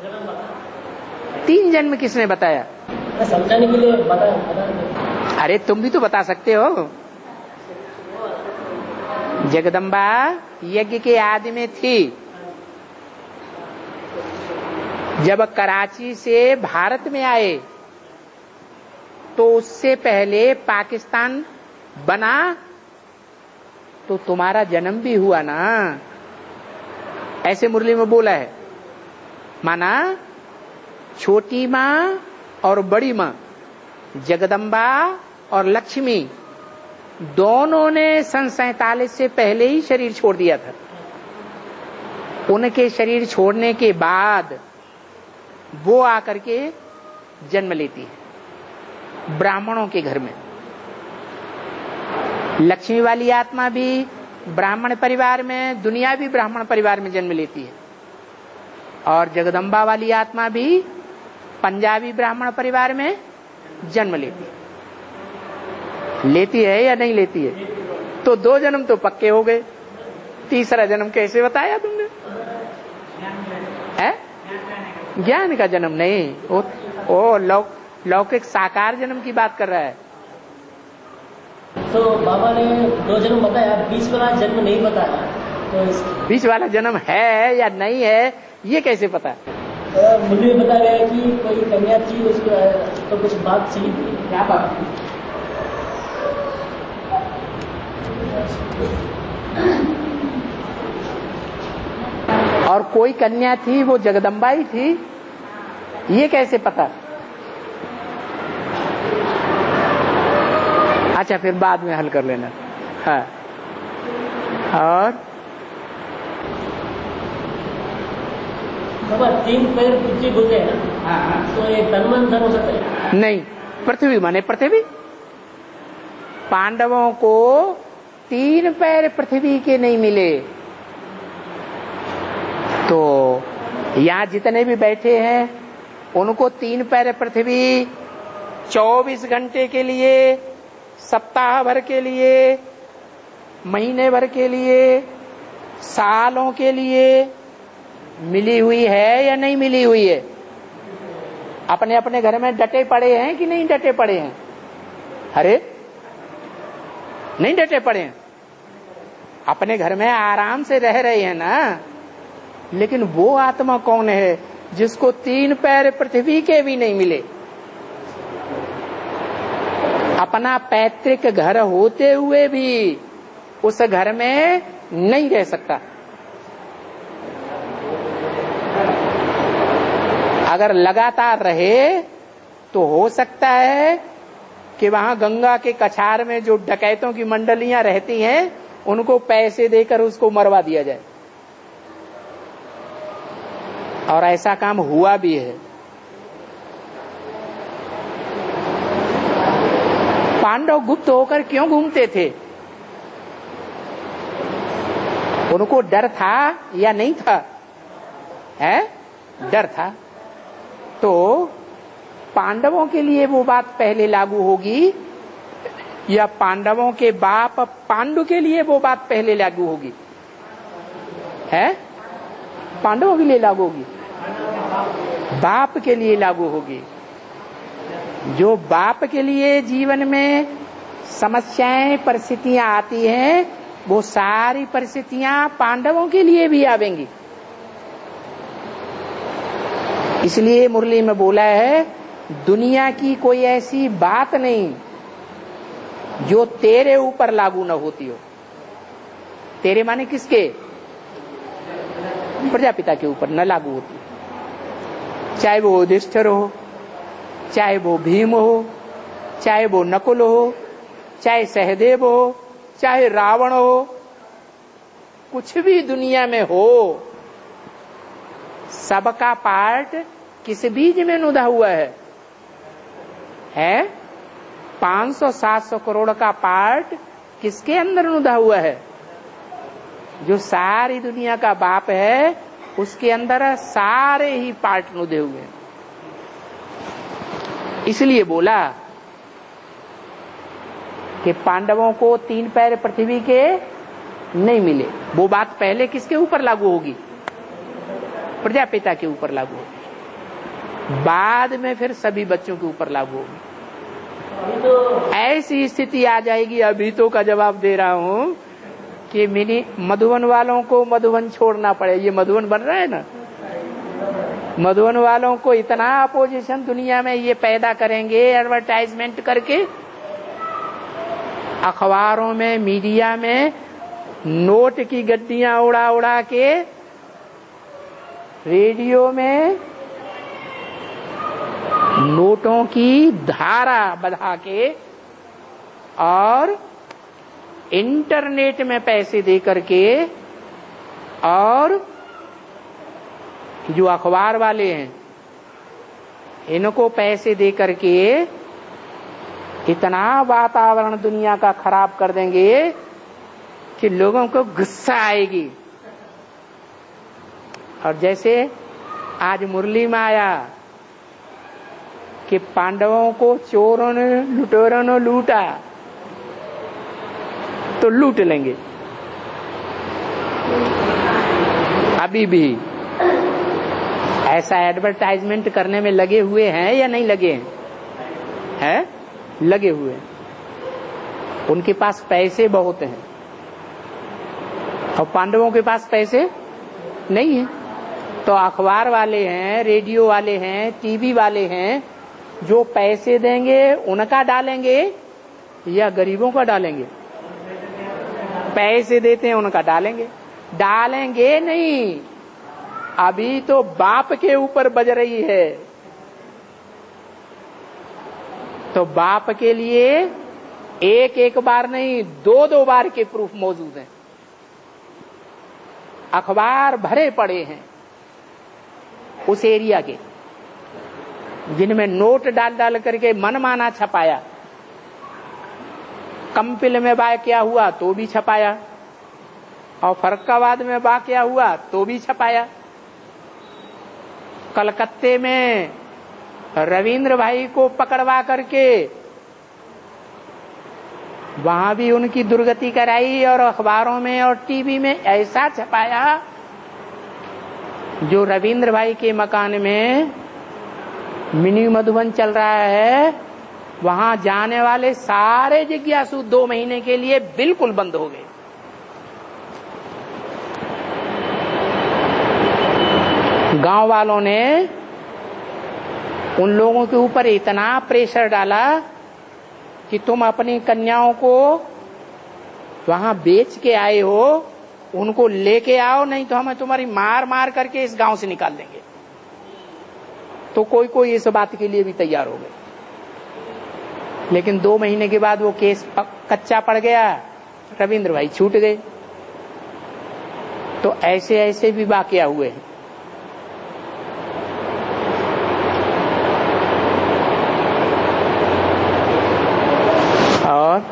तीन जन्म किसने बताया? समझाने के लिए बताया। अरे तुम भी तो बता सकते हो। जगदम्बा यज्ञ के आदि में थी। जब कराची से भारत में आए तो उससे पहले पाकिस्तान बना, तो तुम्हारा जन्म भी हुआ ना। ऐसे मुरली में बोला है। माना छोटी माँ और बड़ी माँ, जगदम्बा और लक्ष्मी, दोनों ने सन सैतालीस से पहले ही शरीर छोड़ दिया था। उनके शरीर छोड़ने के बाद वो आकर के जन्म लेती है ब्राह्मणों के घर में। लक्ष्मी वाली आत्मा भी ब्राह्मण परिवार में, दुनिया भी ब्राह्मण परिवार में जन्म लेती है। और जगदम्बा वाली आत्मा भी पंजाबी ब्राह्मण परिवार में जन्म लेती है। लेती है या नहीं लेती है? तो दो जन्म तो पक्के हो गए, तीसरा जन्म कैसे बताया तुमने? है? ज्ञान का जन्म नहीं, वो, वो लौ, लौकिक साकार जन्म की बात कर रहा है। तो बाबा ने दो जन्म बताया, बीच वाला जन्म नहीं बताया, तो इस... बीच वाला जन्म है या नहीं है ये कैसे पता? मुझे बताया गया कि कोई कन्या थी, उसको तो कुछ बात चली थी। क्या बात? और कोई कन्या थी, वो जगदम्बा ही थी, ये कैसे पता? अच्छा, फिर बाद में हल कर लेना। हाँ, और बाबा तीन पैर पृथ्वी बोलते हैं ना, हाँ, तो ये तन मन धन हो सकता है? नहीं, पृथ्वी माने पृथ्वी। पांडवों को तीन पैर पृथ्वी के नहीं मिले, तो यहां जितने भी बैठे हैं उनको तीन पैर पृथ्वी चौबीस घंटे के लिए, सप्ताह भर के लिए, महीने भर के लिए, सालों के लिए मिली हुई है या नहीं मिली हुई है? अपने अपने घर में डटे पड़े हैं कि नहीं डटे पड़े हैं? अरे नहीं डटे पड़े हैं, अपने घर में आराम से रह रहे हैं ना। लेकिन वो आत्मा कौन है जिसको तीन पैर पृथ्वी के भी नहीं मिले? अपना पैतृक घर होते हुए भी उस घर में नहीं रह सकता। अगर लगातार रहे तो हो सकता है कि वहां गंगा के कछार में जो डकैतों की मंडलियां रहती हैं उनको पैसे देकर उसको मरवा दिया जाए, और ऐसा काम हुआ भी है। पांडव गुप्त होकर क्यों घूमते थे? उनको डर था या नहीं था? है, डर था। तो पांडवों के लिए वो बात पहले लागू होगी या पांडवों के बाप पांडु के लिए वो बात पहले लागू होगी? है, पांडवों के लिए लागू होगी, बाप के लिए लागू होगी। जो बाप के लिए जीवन में समस्याएं परिस्थितियां आती हैं, वो सारी परिस्थितियां पांडवों के लिए भी आवेंगी। इसलिए मुरली में बोला है, दुनिया की कोई ऐसी बात नहीं जो तेरे ऊपर लागू न होती हो। तेरे माने किसके? प्रजापिता के ऊपर न लागू होती, चाहे वो युधिष्ठिर हो, चाहे वो भीम हो, चाहे वो नकुल हो, चाहे सहदेव हो, चाहे रावण हो, कुछ भी दुनिया में हो, सबका पार्ट किस बीज में नुदा हुआ है? है पांच सौ सात सौ करोड़ का पार्ट किसके अंदर नुदा हुआ है? जो सारी दुनिया का बाप है उसके अंदर सारे ही पार्ट नुदे हुए हैं। इसलिए बोला कि पांडवों को तीन पैर पृथ्वी के नहीं मिले। वो बात पहले किसके ऊपर लागू होगी? प्रजापिता के ऊपर लागू होगी, बाद में फिर सभी बच्चों के ऊपर लागू होगी। ऐसी स्थिति आ जाएगी, अभी तो का जवाब दे रहा हूं, कि मिनी मधुबन वालों को मधुबन छोड़ना पड़े। ये मधुबन बन रहा है ना, मधुबन वालों को इतना अपोजिशन दुनिया में ये पैदा करेंगे एडवर्टाइजमेंट करके, अखबारों में, मीडिया में नोट की गड्डियां उड़ा उड़ा के, रेडियो में नोटों की धारा बधा के, और इंटरनेट में पैसे दे करके, और जो अखबार वाले हैं इनको पैसे दे करके इतना वातावरण दुनिया का खराब कर देंगे कि लोगों को गुस्सा आएगी। और जैसे आज मुरली में आया कि पांडवों को चोरों ने, लुटेरों ने लूटा, तो लूट लेंगे। अभी भी ऐसा एडवर्टाइजमेंट करने में लगे हुए हैं या नहीं लगे हैं? है? लगे हुए हैं। उनके पास पैसे बहुत हैं और पांडवों के पास पैसे नहीं है। तो अखबार वाले हैं, रेडियो वाले हैं, टीवी वाले हैं, जो पैसे देंगे उनका डालेंगे या गरीबों का डालेंगे? पैसे देते हैं उनका डालेंगे। डालेंगे नहीं, अभी तो बाप के ऊपर बज रही है। तो बाप के लिए एक एक बार नहीं, दो दो बार के प्रूफ मौजूद हैं। अखबार भरे पड़े हैं उस एरिया के, जिनमें नोट डाल डाल करके मनमाना छपाया। कंपिल में वाकया हुआ तो भी छपाया, और फर्रुखाबाद में वाकया हुआ तो भी छपाया। कलकत्ते में रविंद्र भाई को पकड़वा करके वहां भी उनकी दुर्गति कराई, और अखबारों में और टीवी में ऐसा छपाया जो रविंद्र भाई के मकान में मिनी मधुबन चल रहा है, वहां जाने वाले सारे जिज्ञासु दो महीने के लिए बिल्कुल बंद हो गए। गांव वालों ने उन लोगों के ऊपर इतना प्रेशर डाला कि तुम अपनी कन्याओं को वहां बेच के आए हो, उनको लेके आओ, नहीं तो हमें तुम्हारी मार मार करके इस गांव से निकाल देंगे। तो कोई कोई इस बात के लिए भी तैयार हो गए। लेकिन दो महीने के बाद वो केस कच्चा पड़ गया, रविंद्र भाई छूट गए। तो ऐसे ऐसे भी वाकया हुए हैं। और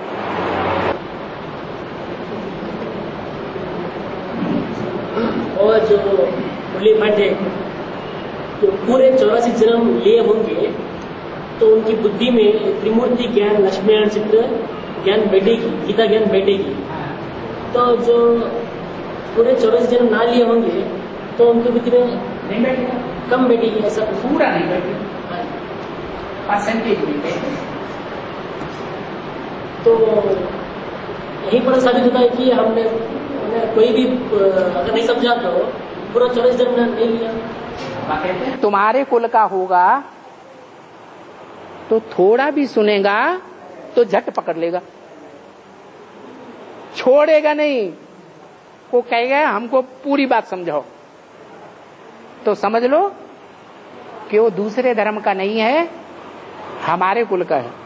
और जो मुरली पांडे जो पूरे चौरासी जन्म लिए होंगे तो उनकी बुद्धि में त्रिमूर्ति ज्ञान, लक्ष्मीनारायण चित्र ज्ञान बैठेगी, गीता ज्ञान बैठेगी। तो जो पूरे चौरासी जन्म ना लिए होंगे तो उनकी बुद्धि में नहीं बैठेगा, कम बैठेगी, ऐसा पूरा नहीं बैठेगा, परसेंटेज नहीं बैठेगा। तो यही पर साबित होता है कि हमने कोई भी अगर नहीं समझा तो पूरा चौबीस जन्म नहीं लिया। तुम्हारे कुल का होगा तो थोड़ा भी सुनेगा तो झट पकड़ लेगा, छोड़ेगा नहीं। वो कहेगा हमको पूरी बात समझाओ, तो समझ लो कि वो दूसरे धर्म का नहीं है, हमारे कुल का है।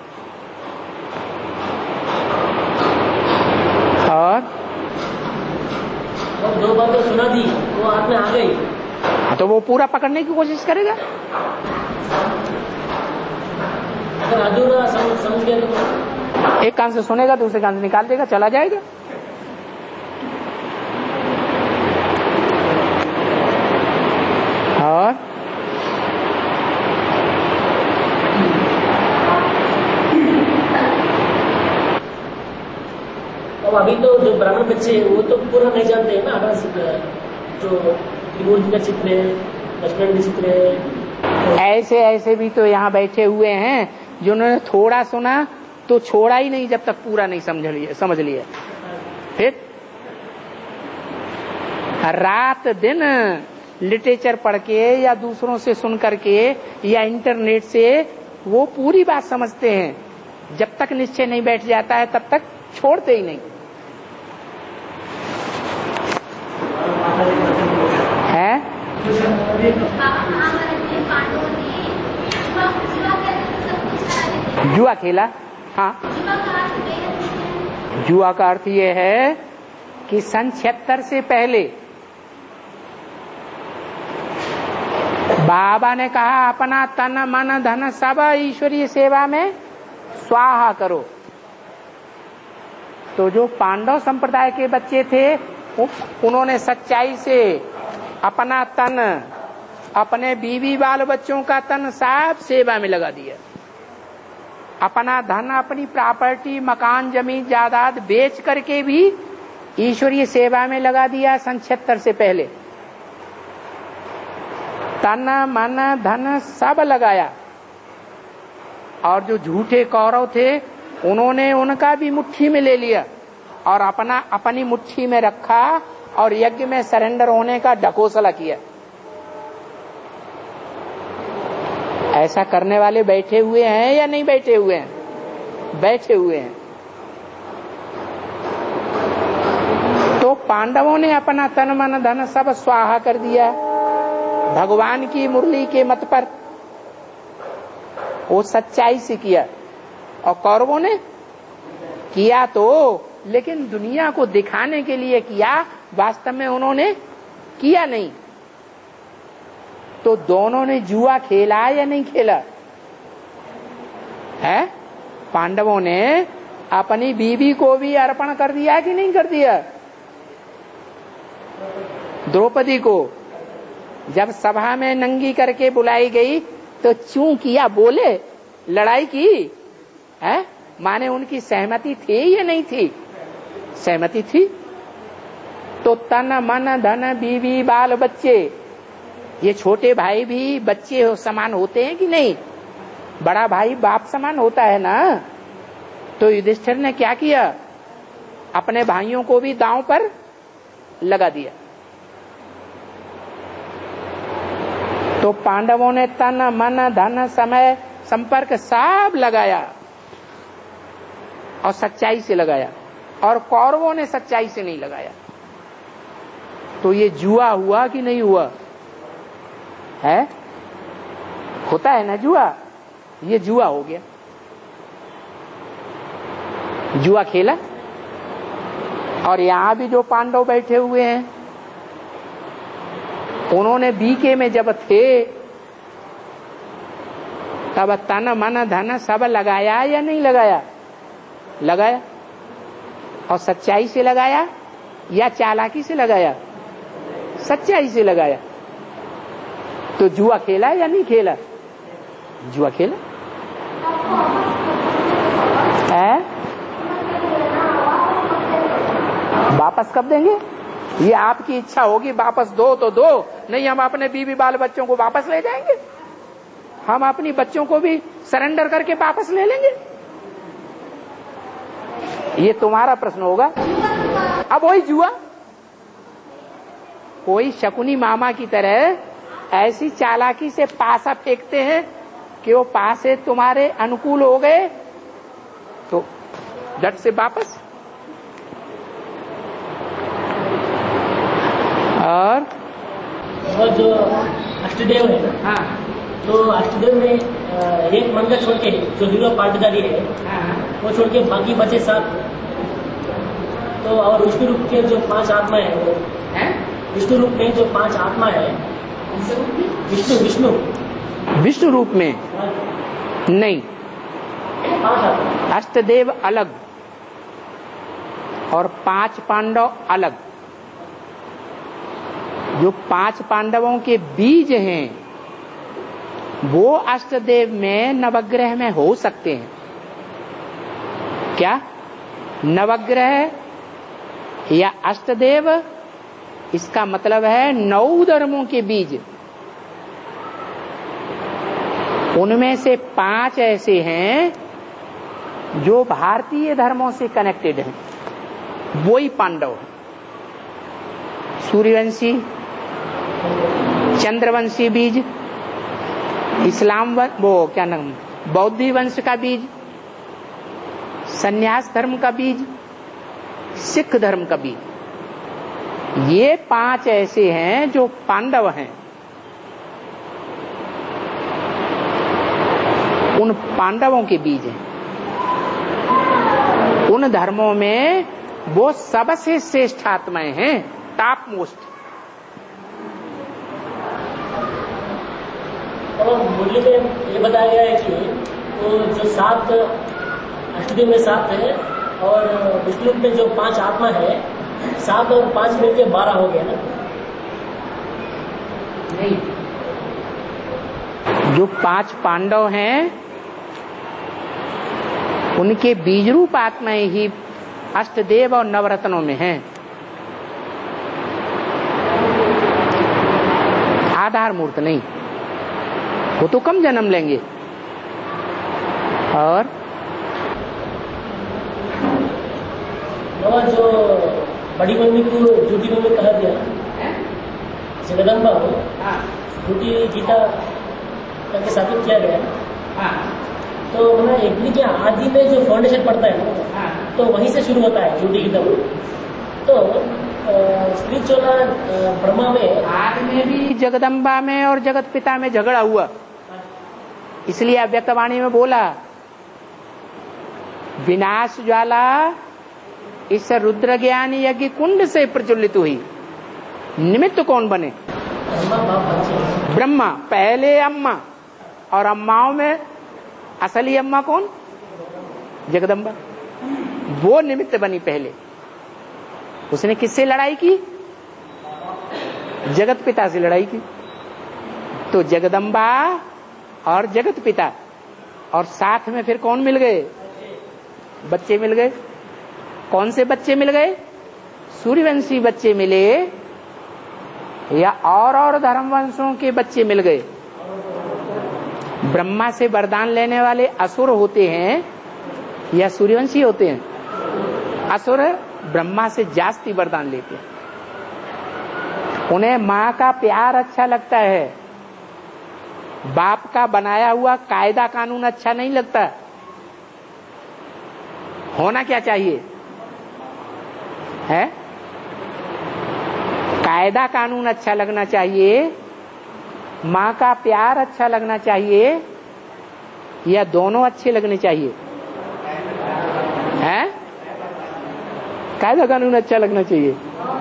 और और दो बार तो सुना दी, वो हाथ में आ गई, तो वो पूरा पकड़ने की कोशिश करेगा। अगर अधूरा समझ समझ गया तो एक कान से सुनेगा, दूसरे कान से निकाल देगा, चला जाएगा। और अब अभी तो जो ब्राह्मण बच्चे हैं वो तो पूरा नहीं जानते हैं ना। अगर जो त्रिमूर्ति का चित्र है, लक्ष्मण का चित्र है, ऐसे ऐसे भी तो यहाँ बैठे हुए हैं जिन्होंने थोड़ा सुना तो छोड़ा ही नहीं जब तक पूरा नहीं समझ लिया समझ लिया फिर रात दिन लिटरेचर पढ़ के या दूसरों से सुन करके या इंटरनेट से वो पूरी बात समझते हैं। जब तक निश्चय नहीं बैठ जाता है तब तक छोड़ते ही नहीं है। जुआ खेला, हाँ। जुआ का अर्थ ये है कि सन छिहत्तर से पहले बाबा ने कहा अपना तन मन धन सब ईश्वरीय सेवा में स्वाहा करो। तो जो पांडव संप्रदाय के बच्चे थे उन्होंने सच्चाई से अपना तन, अपने बीवी बाल बच्चों का तन सब सेवा में लगा दिया। अपना धन, अपनी प्रॉपर्टी, मकान, जमीन, जायदाद बेच करके भी ईश्वरीय सेवा में लगा दिया सन छिहत्तर से पहले। तन मन धन सब लगाया, और जो झूठे कौरव थे उन्होंने उनका भी मुट्ठी में ले लिया और अपना अपनी मुट्ठी में रखा और यज्ञ में सरेंडर होने का ढकोसला किया। ऐसा करने वाले बैठे हुए हैं या नहीं बैठे हुए हैं? बैठे हुए हैं। तो पांडवों ने अपना तन मन धन सब स्वाहा कर दिया भगवान की मुरली के मत पर, वो सच्चाई से किया। और कौरवों ने किया तो, लेकिन दुनिया को दिखाने के लिए किया, वास्तव में उन्होंने किया नहीं। तो दोनों ने जुआ खेला या नहीं खेला है? पांडवों ने अपनी बीवी को भी अर्पण कर दिया कि नहीं कर दिया? द्रौपदी को जब सभा में नंगी करके बुलाई गई तो चूं किया, बोले, लड़ाई की है? माने उनकी सहमति थी या नहीं थी? सहमति थी। तो तन मन धन बीवी बाल बच्चे, ये छोटे भाई भी बच्चे समान होते हैं कि नहीं? बड़ा भाई बाप समान होता है ना। तो युधिष्ठिर ने क्या किया? अपने भाइयों को भी दांव पर लगा दिया। तो पांडवों ने तन मन धन समय संपर्क सब लगाया और सच्चाई से लगाया, और कौरवों ने सच्चाई से नहीं लगाया। तो ये जुआ हुआ कि नहीं हुआ है? होता है ना जुआ, ये जुआ हो गया। जुआ खेला। और यहां भी जो पांडव बैठे हुए हैं, उन्होंने बीके में जब थे तब तन मन धन सब लगाया या नहीं लगाया? लगाया। और सच्चाई से लगाया या चालाकी से लगाया? सच्चाई से लगाया। तो जुआ खेला या नहीं खेला? जुआ खेला है। वापस कब देंगे? ये आपकी इच्छा होगी, वापस दो तो दो, नहीं हम अपने बीवी बाल बच्चों को वापस ले जाएंगे। हम अपनी बच्चों को भी सरेंडर करके वापस ले लेंगे। ये तुम्हारा प्रश्न होगा। अब वही जुआ, कोई शकुनी मामा की तरह ऐसी चालाकी से पासा फेंकते हैं कि वो पासे तुम्हारे अनुकूल हो गए तो झट से वापस। और और जो अष्टदेव है ना, हाँ, तो अष्टदेव में एक मंदिर छोड़ के जो हीरो पाटदारी है, हाँ, वो छोड़ के बाकी बचे सात। तो और विष्णु रूप के जो पांच आत्मा है, वो विष्णु रूप में जो पांच आत्मा है, विष्णु विष्णु विष्णु रूप में नहीं, पांच आत्मा। अष्टदेव अलग और पांच पांडव अलग। जो पांच पांडवों के बीज हैं वो अष्टदेव में नवग्रह में हो सकते हैं। क्या नवग्रह या अष्टदेव? इसका मतलब है नौ धर्मों के बीज। उनमें से पांच ऐसे हैं जो भारतीय धर्मों से कनेक्टेड हैं, वो ही पांडव। सूर्यवंशी, चंद्रवंशी बीज, इस्लाम वो क्या नाम, बौद्धी वंश का बीज, संन्यास धर्म का बीज, सिख धर्म का बीज। ये पांच ऐसे हैं जो पांडव हैं। उन पांडवों के बीज हैं। उन धर्मों में वो सबसे श्रेष्ठ आत्माएं हैं, टॉप मोस्ट। और मुरली में ये बताया गया है कि वो जो सात अष्टदेव में सात है और विष्णु में जो पांच आत्मा है, सात और पांच मिलकर बारह हो गया ना? नहीं, जो पांच पांडव हैं उनके बीज रूप आत्माएं ही अष्टदेव और नवरत्नों में हैं। आधार मूर्त नहीं, वो तो कम जन्म लेंगे। और और जो बड़ी मम्मी को झूठी मम्मी कहा दिया जगदम्बा को झूठी गीता करके साबित किया गया, तो मैंने एक क्या आदि में जो फाउंडेशन पड़ता है ना, तो वहीं से शुरू होता है झूठी गीता। तो स्पिरिचुअल ब्रह्मा में आदि में भी जगदम्बा में और जगत पिता में झगड़ा हुआ, इसलिए अव्यक्तवाणी में बोला विनाश ज्वाला इस रुद्र ज्ञान यज्ञ कुंड से प्रज्वलित हुई। निमित्त कौन बने? ब्रह्मा, पहले अम्मा, और अम्माओं में असली अम्मा कौन? जगदम्बा। वो निमित्त बनी पहले। उसने किससे लड़ाई की? जगत पिता से लड़ाई की। तो जगदम्बा और जगत पिता, और साथ में फिर कौन मिल गए? बच्चे मिल गए। कौन से बच्चे मिल गए? सूर्यवंशी बच्चे मिले या और और धर्मवंशों के बच्चे मिल गए? ब्रह्मा से वरदान लेने वाले असुर होते हैं या सूर्यवंशी होते हैं? असुर ब्रह्मा से जास्ती वरदान लेते हैं। उन्हें माँ का प्यार अच्छा लगता है, बाप का बनाया हुआ कायदा कानून अच्छा नहीं लगता। होना क्या चाहिए है? कायदा कानून अच्छा लगना चाहिए, माँ का प्यार अच्छा लगना चाहिए, या दोनों अच्छे लगने चाहिए? हैं? कायदा कानून अच्छा लगना चाहिए।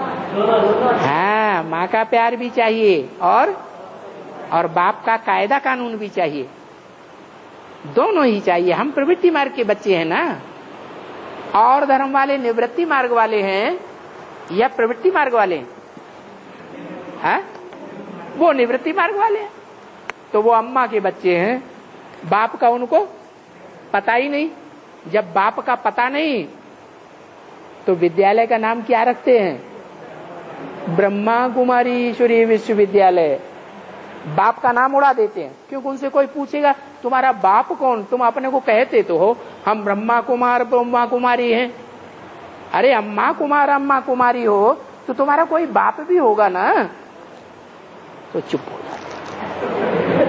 हाँ, माँ का प्यार भी चाहिए और और बाप का कायदा कानून भी चाहिए, दोनों ही चाहिए। हम प्रवृत्ति मार्ग के बच्चे हैं ना, और धर्म वाले निवृत्ति मार्ग वाले हैं या प्रवृत्ति मार्ग वाले हैं? है? वो निवृत्ति मार्ग वाले हैं। तो वो अम्मा के बच्चे हैं, बाप का उनको पता ही नहीं। जब बाप का पता नहीं तो विद्यालय का नाम क्या रखते हैं? ब्रह्मा कुमारी ईश्वरीय विश्वविद्यालय। बाप का नाम उड़ा देते हैं, क्योंकि उनसे कोई पूछेगा तुम्हारा बाप कौन? तुम अपने को कहते तो हो हम ब्रह्मा कुमार ब्रह्मा कुमारी हैं। अरे अम्मा कुमार अम्मा कुमारी हो तो तुम्हारा कोई बाप भी होगा ना। तो चुप हो जाते,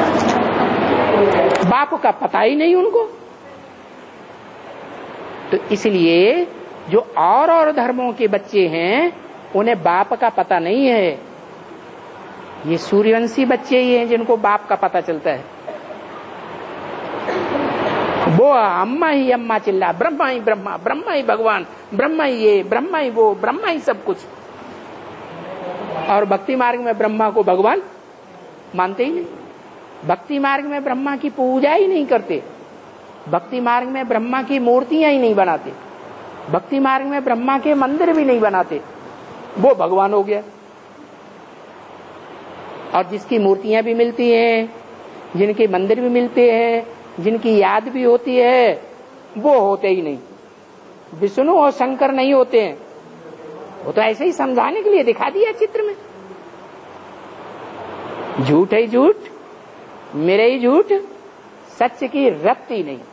बाप का पता ही नहीं उनको। तो इसलिए जो और और धर्मों के बच्चे हैं उन्हें बाप का पता नहीं है। ये सूर्यवंशी बच्चे ही हैं जिनको बाप का पता चलता है। वो अम्मा ही अम्मा चिल्ला, ब्रह्मा ही ब्रह्मा, ब्रह्मा ही भगवान, ब्रह्मा ही ये, ब्रह्मा ही वो, ब्रह्मा ही सब कुछ। और भक्ति मार्ग में ब्रह्मा को भगवान मानते ही नहीं। भक्ति मार्ग में ब्रह्मा की पूजा ही नहीं करते। भक्ति मार्ग में ब्रह्मा की मूर्तियां ही नहीं बनाते। भक्ति मार्ग में ब्रह्मा के मंदिर भी नहीं बनाते। वो भगवान हो गया। और जिसकी मूर्तियां भी मिलती हैं, जिनके मंदिर भी मिलते हैं, जिनकी याद भी होती है, वो होते ही नहीं। विष्णु और शंकर नहीं होते हैं। वो तो ऐसे ही समझाने के लिए दिखा दिया चित्र में। झूठ है झूठ, मेरे ही झूठ, सच की रत्ती नहीं।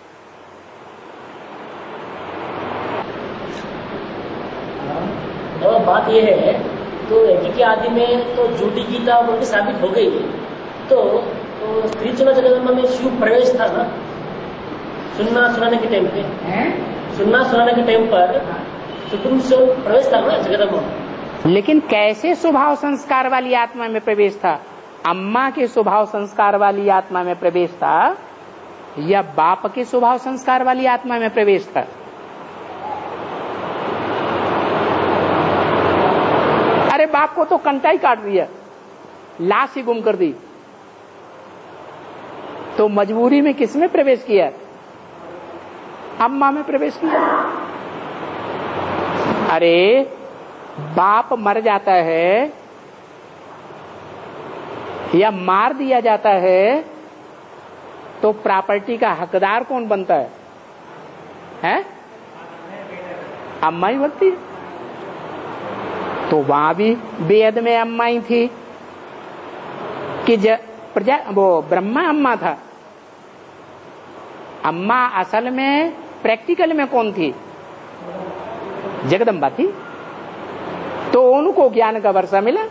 तो बात यह है, तो यज्ञ के आदि में तो झूठी गीता बोल के साबित हो गई। तो तो स्पिरिचुअल जगदम्बा में शिव प्रवेश था ना, सुनना सुनाने के टाइम पे, सुनना सुनाने के टाइम पर सुकुम से प्रवेश था ना जगदम्बा में। लेकिन कैसे स्वभाव संस्कार वाली आत्मा में प्रवेश था? अम्मा के स्वभाव संस्कार वाली आत्मा में प्रवेश था या बाप के स्वभाव संस्कार वाली आत्मा में प्रवेश था? अरे बाप को तो कंटा ही काट दिया, लाश ही गुम कर दी, तो मजबूरी में किसमें प्रवेश किया? अम्मा में प्रवेश किया। अरे बाप मर जाता है या मार दिया जाता है तो प्रॉपर्टी का हकदार कौन बनता है? हैं? अम्मा ही बनती है। तो वहां भी बेहद में अम्मा ही थी। कि ज, प्रजा वो ब्रह्मा अम्मा था। अम्मा असल में प्रैक्टिकल में कौन थी? जगदम्बा थी। तो उनको ज्ञान का वर्षा मिला।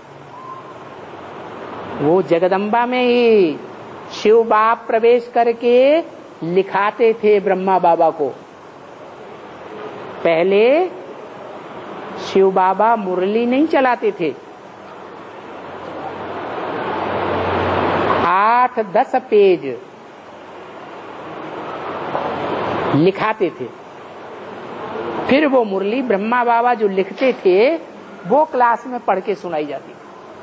वो जगदम्बा में ही शिव बाप प्रवेश करके लिखाते थे ब्रह्मा बाबा को। पहले शिव बाबा मुरली नहीं चलाते थे, आठ दस पेज लिखाते थे। फिर वो मुरली ब्रह्मा बाबा जो लिखते थे वो क्लास में पढ़ के सुनाई जाती।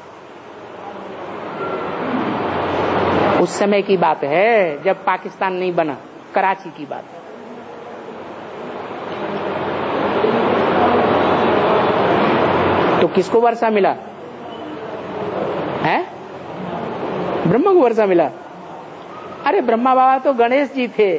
उस समय की बात है जब पाकिस्तान नहीं बना, कराची की बात है। तो किसको वर्षा मिला है? ब्रह्मा को वर्षा मिला। अरे ब्रह्मा बाबा तो गणेश जी थे।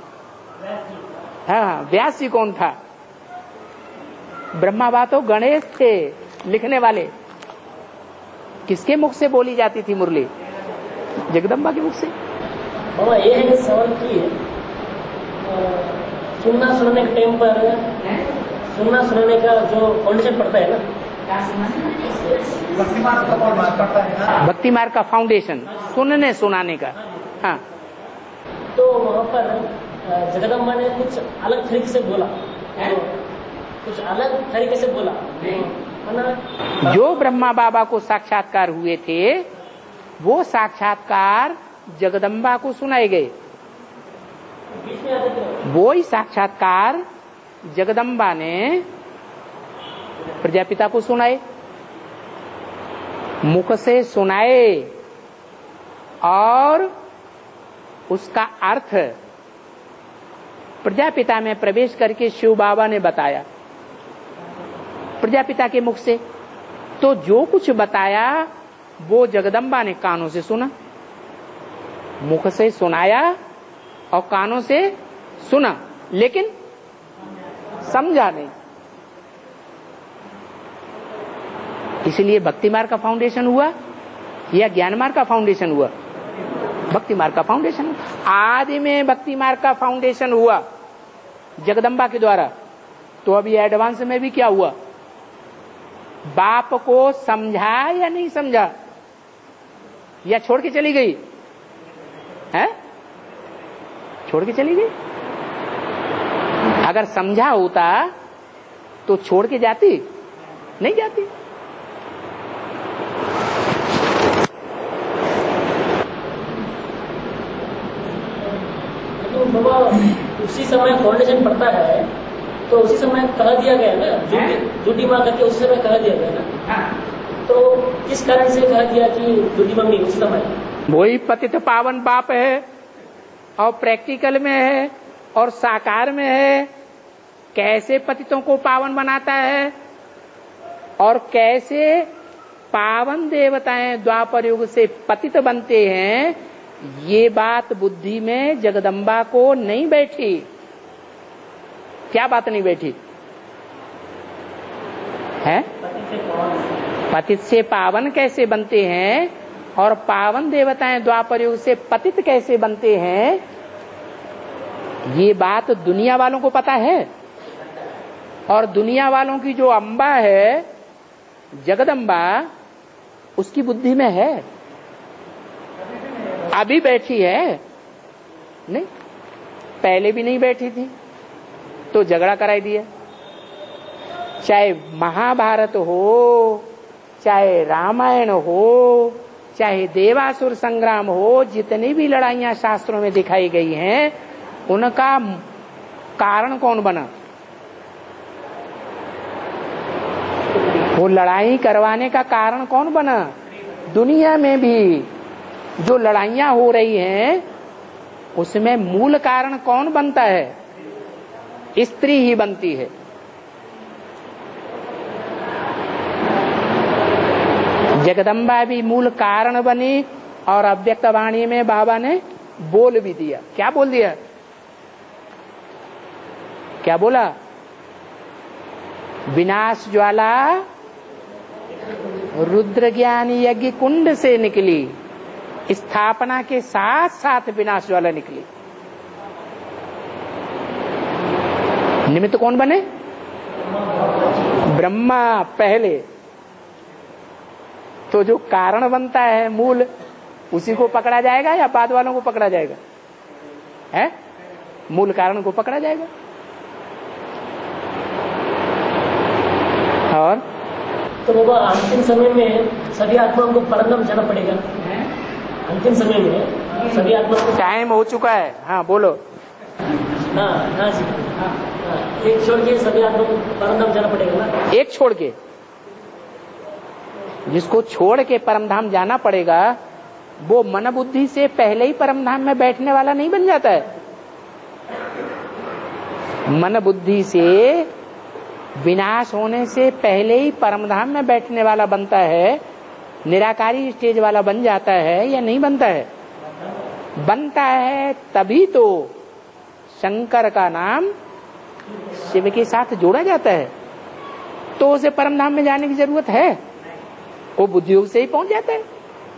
हाँ, व्यास जी कौन था? ब्रह्मा बाबा तो गणेश थे लिखने वाले। किसके मुख से बोली जाती थी मुरली? जगदम्बा के मुख से। बाबा ये है कि सवाल की है, सुनना सुनने के टाइम पर सुनना सुनाने का जो फाउंडेशन पड़ता है ना, भक्ति मार्ग का फाउंडेशन पड़ता है ना, भक्ति मार्ग का फाउंडेशन सुनने सुनाने का। हाँ, तो वहाँ पर जगदम्बा ने कुछ अलग तरीके से बोला, कुछ अलग तरीके से बोला है ना। जो ब्रह्मा बाबा को साक्षात्कार हुए थे वो साक्षात्कार जगदम्बा को सुनाए गए। वो ही साक्षात्कार जगदम्बा ने प्रजापिता को सुनाए, मुख से सुनाए और उसका अर्थ प्रजापिता में प्रवेश करके शिव बाबा ने बताया प्रजापिता के मुख से। तो जो कुछ बताया वो जगदम्बा ने कानों से सुना, मुख से सुनाया और कानों से सुना, लेकिन समझा नहीं। इसलिए भक्ति मार्ग का फाउंडेशन हुआ या ज्ञान मार्ग का फाउंडेशन हुआ? भक्ति मार्ग का फाउंडेशन। आदि में भक्ति मार्ग का फाउंडेशन हुआ जगदम्बा के द्वारा। तो अभी एडवांस में भी क्या हुआ? बाप को समझा या नहीं समझा, या छोड़ के चली गई है? छोड़ के चली गई। अगर समझा होता तो छोड़ के जाती? नहीं जाती। तो बाबा उसी समय फाउंडेशन पड़ता है तो उसी समय कह दिया गया ना, झूठी माँ करके उसी समय कह दिया गया ना। तो किस कारण से कह दिया कि झूठी मम्मी उस समय? वही पतित पावन बाप है और प्रैक्टिकल में है और साकार में है। कैसे पतितों को पावन बनाता है और कैसे पावन देवताएं द्वापर युग से पतित बनते हैं, ये बात बुद्धि में जगदम्बा को नहीं बैठी। क्या बात नहीं बैठी है? पतित से पावन कैसे बनते हैं और पावन देवताएं द्वापर युग से पतित कैसे बनते हैं, ये बात दुनिया वालों को पता है। और दुनिया वालों की जो अम्बा है जगदम्बा, उसकी बुद्धि में है, अभी बैठी है नहीं, पहले भी नहीं बैठी थी तो झगड़ा कराई दिया। चाहे महाभारत हो, चाहे रामायण हो, चाहे देवासुर संग्राम हो, जितनी भी लड़ाइयां शास्त्रों में दिखाई गई हैं, उनका कारण कौन बना? वो लड़ाई करवाने का कारण कौन बना? दुनिया में भी जो लड़ाइयां हो रही हैं उसमें मूल कारण कौन बनता है? स्त्री ही बनती है। जगदम्बा भी मूल कारण बनी और अव्यक्त वाणी में बाबा ने बोल भी दिया। क्या बोल दिया? क्या बोला? विनाश ज्वाला रुद्र ज्ञान यज्ञ कुंड से निकली, स्थापना के साथ साथ विनाश ज्वाला निकली। निमित्त कौन बने? ब्रह्मा पहले। तो जो कारण बनता है मूल, उसी को पकड़ा जाएगा या बाद वालों को पकड़ा जाएगा? है मूल कारण को पकड़ा जाएगा। और तो बाबा अंतिम समय में सभी आत्माओं को परम जाना पड़ेगा। अंतिम समय में सभी आत्माओं को टाइम हो चुका है। हाँ बोलो। हाँ हाँ जी हाँ, एक छोड़ के सभी आत्माओं को परम जाना पड़ेगा ना। एक छोड़ के, जिसको छोड़ के परमधाम जाना पड़ेगा वो मन बुद्धि से पहले ही परमधाम में बैठने वाला नहीं बन जाता है। मन बुद्धि से विनाश होने से पहले ही परमधाम में बैठने वाला बनता है, निराकारी स्टेज वाला बन जाता है या नहीं बनता है? बनता है। तभी तो शंकर का नाम शिव के साथ जोड़ा जाता है। तो उसे परमधाम में जाने की जरूरत है, वो बुद्धियोग से ही पहुंच जाता है।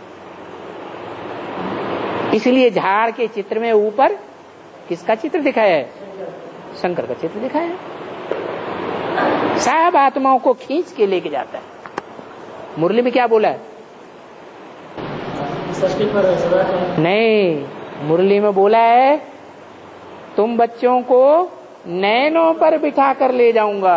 इसलिए झाड़ के चित्र में ऊपर किसका चित्र दिखाया है? शंकर का चित्र दिखाया है। सब आत्माओं को खींच के लेके जाता है। मुरली में क्या बोला है? नहीं, मुरली में बोला है तुम बच्चों को नैनों पर बिठा कर ले जाऊंगा।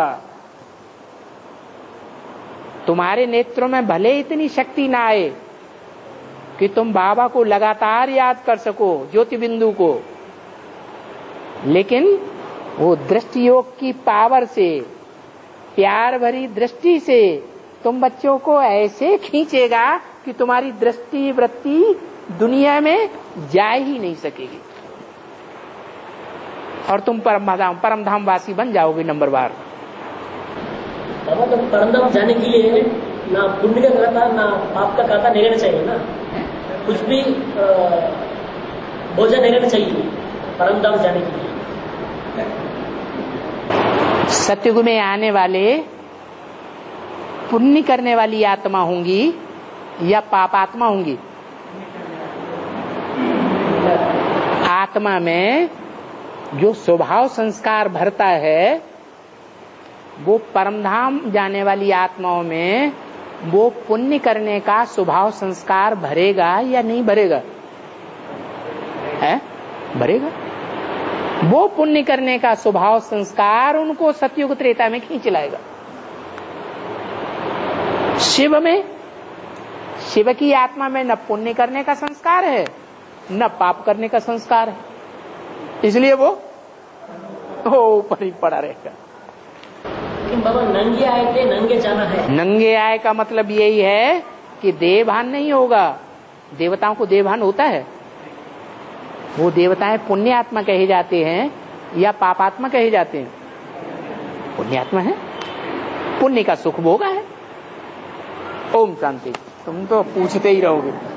तुम्हारे नेत्रों में भले इतनी शक्ति ना आए कि तुम बाबा को लगातार याद कर सको, ज्योति बिंदु को, लेकिन वो दृष्टि योग की पावर से, प्यार भरी दृष्टि से तुम बच्चों को ऐसे खींचेगा कि तुम्हारी दृष्टि वृत्ति दुनिया में जा ही नहीं सकेगी और तुम परमधाम परमधाम वासी बन जाओगे नंबर बार। बाबा तो परमधाम जाने के लिए ना पुण्य का खाता ना पाप का खाता नहीं रहना चाहिए ना, कुछ भी बोझा नहीं रहना चाहिए परमधाम जाने के लिए। सतयुग में आने वाले पुण्य करने वाली आत्मा होंगी या पापात्मा होंगी? आत्मा में जो स्वभाव संस्कार भरता है वो परमधाम जाने वाली आत्माओं में वो पुण्य करने का स्वभाव संस्कार भरेगा या नहीं भरेगा? है भरेगा। वो पुण्य करने का स्वभाव संस्कार उनको सतयुग त्रेता में खींच लाएगा। शिव में, शिव की आत्मा में न पुण्य करने का संस्कार है न पाप करने का संस्कार है, इसलिए वो ऊपर ही पड़ा रहेगा। लेकिन बाबा नंगे आए थे नंगे जाना है। नंगे आए का मतलब यही है कि देवभान नहीं होगा। देवताओं को देवभान होता है। वो देवताएं पुण्यात्मा कहे जाते हैं या पापात्मा कहे जाते हैं? पुण्यात्मा है, पुण्य का सुख भोगा है। ओम शांति। तुम तो पूछते ही रहोगे।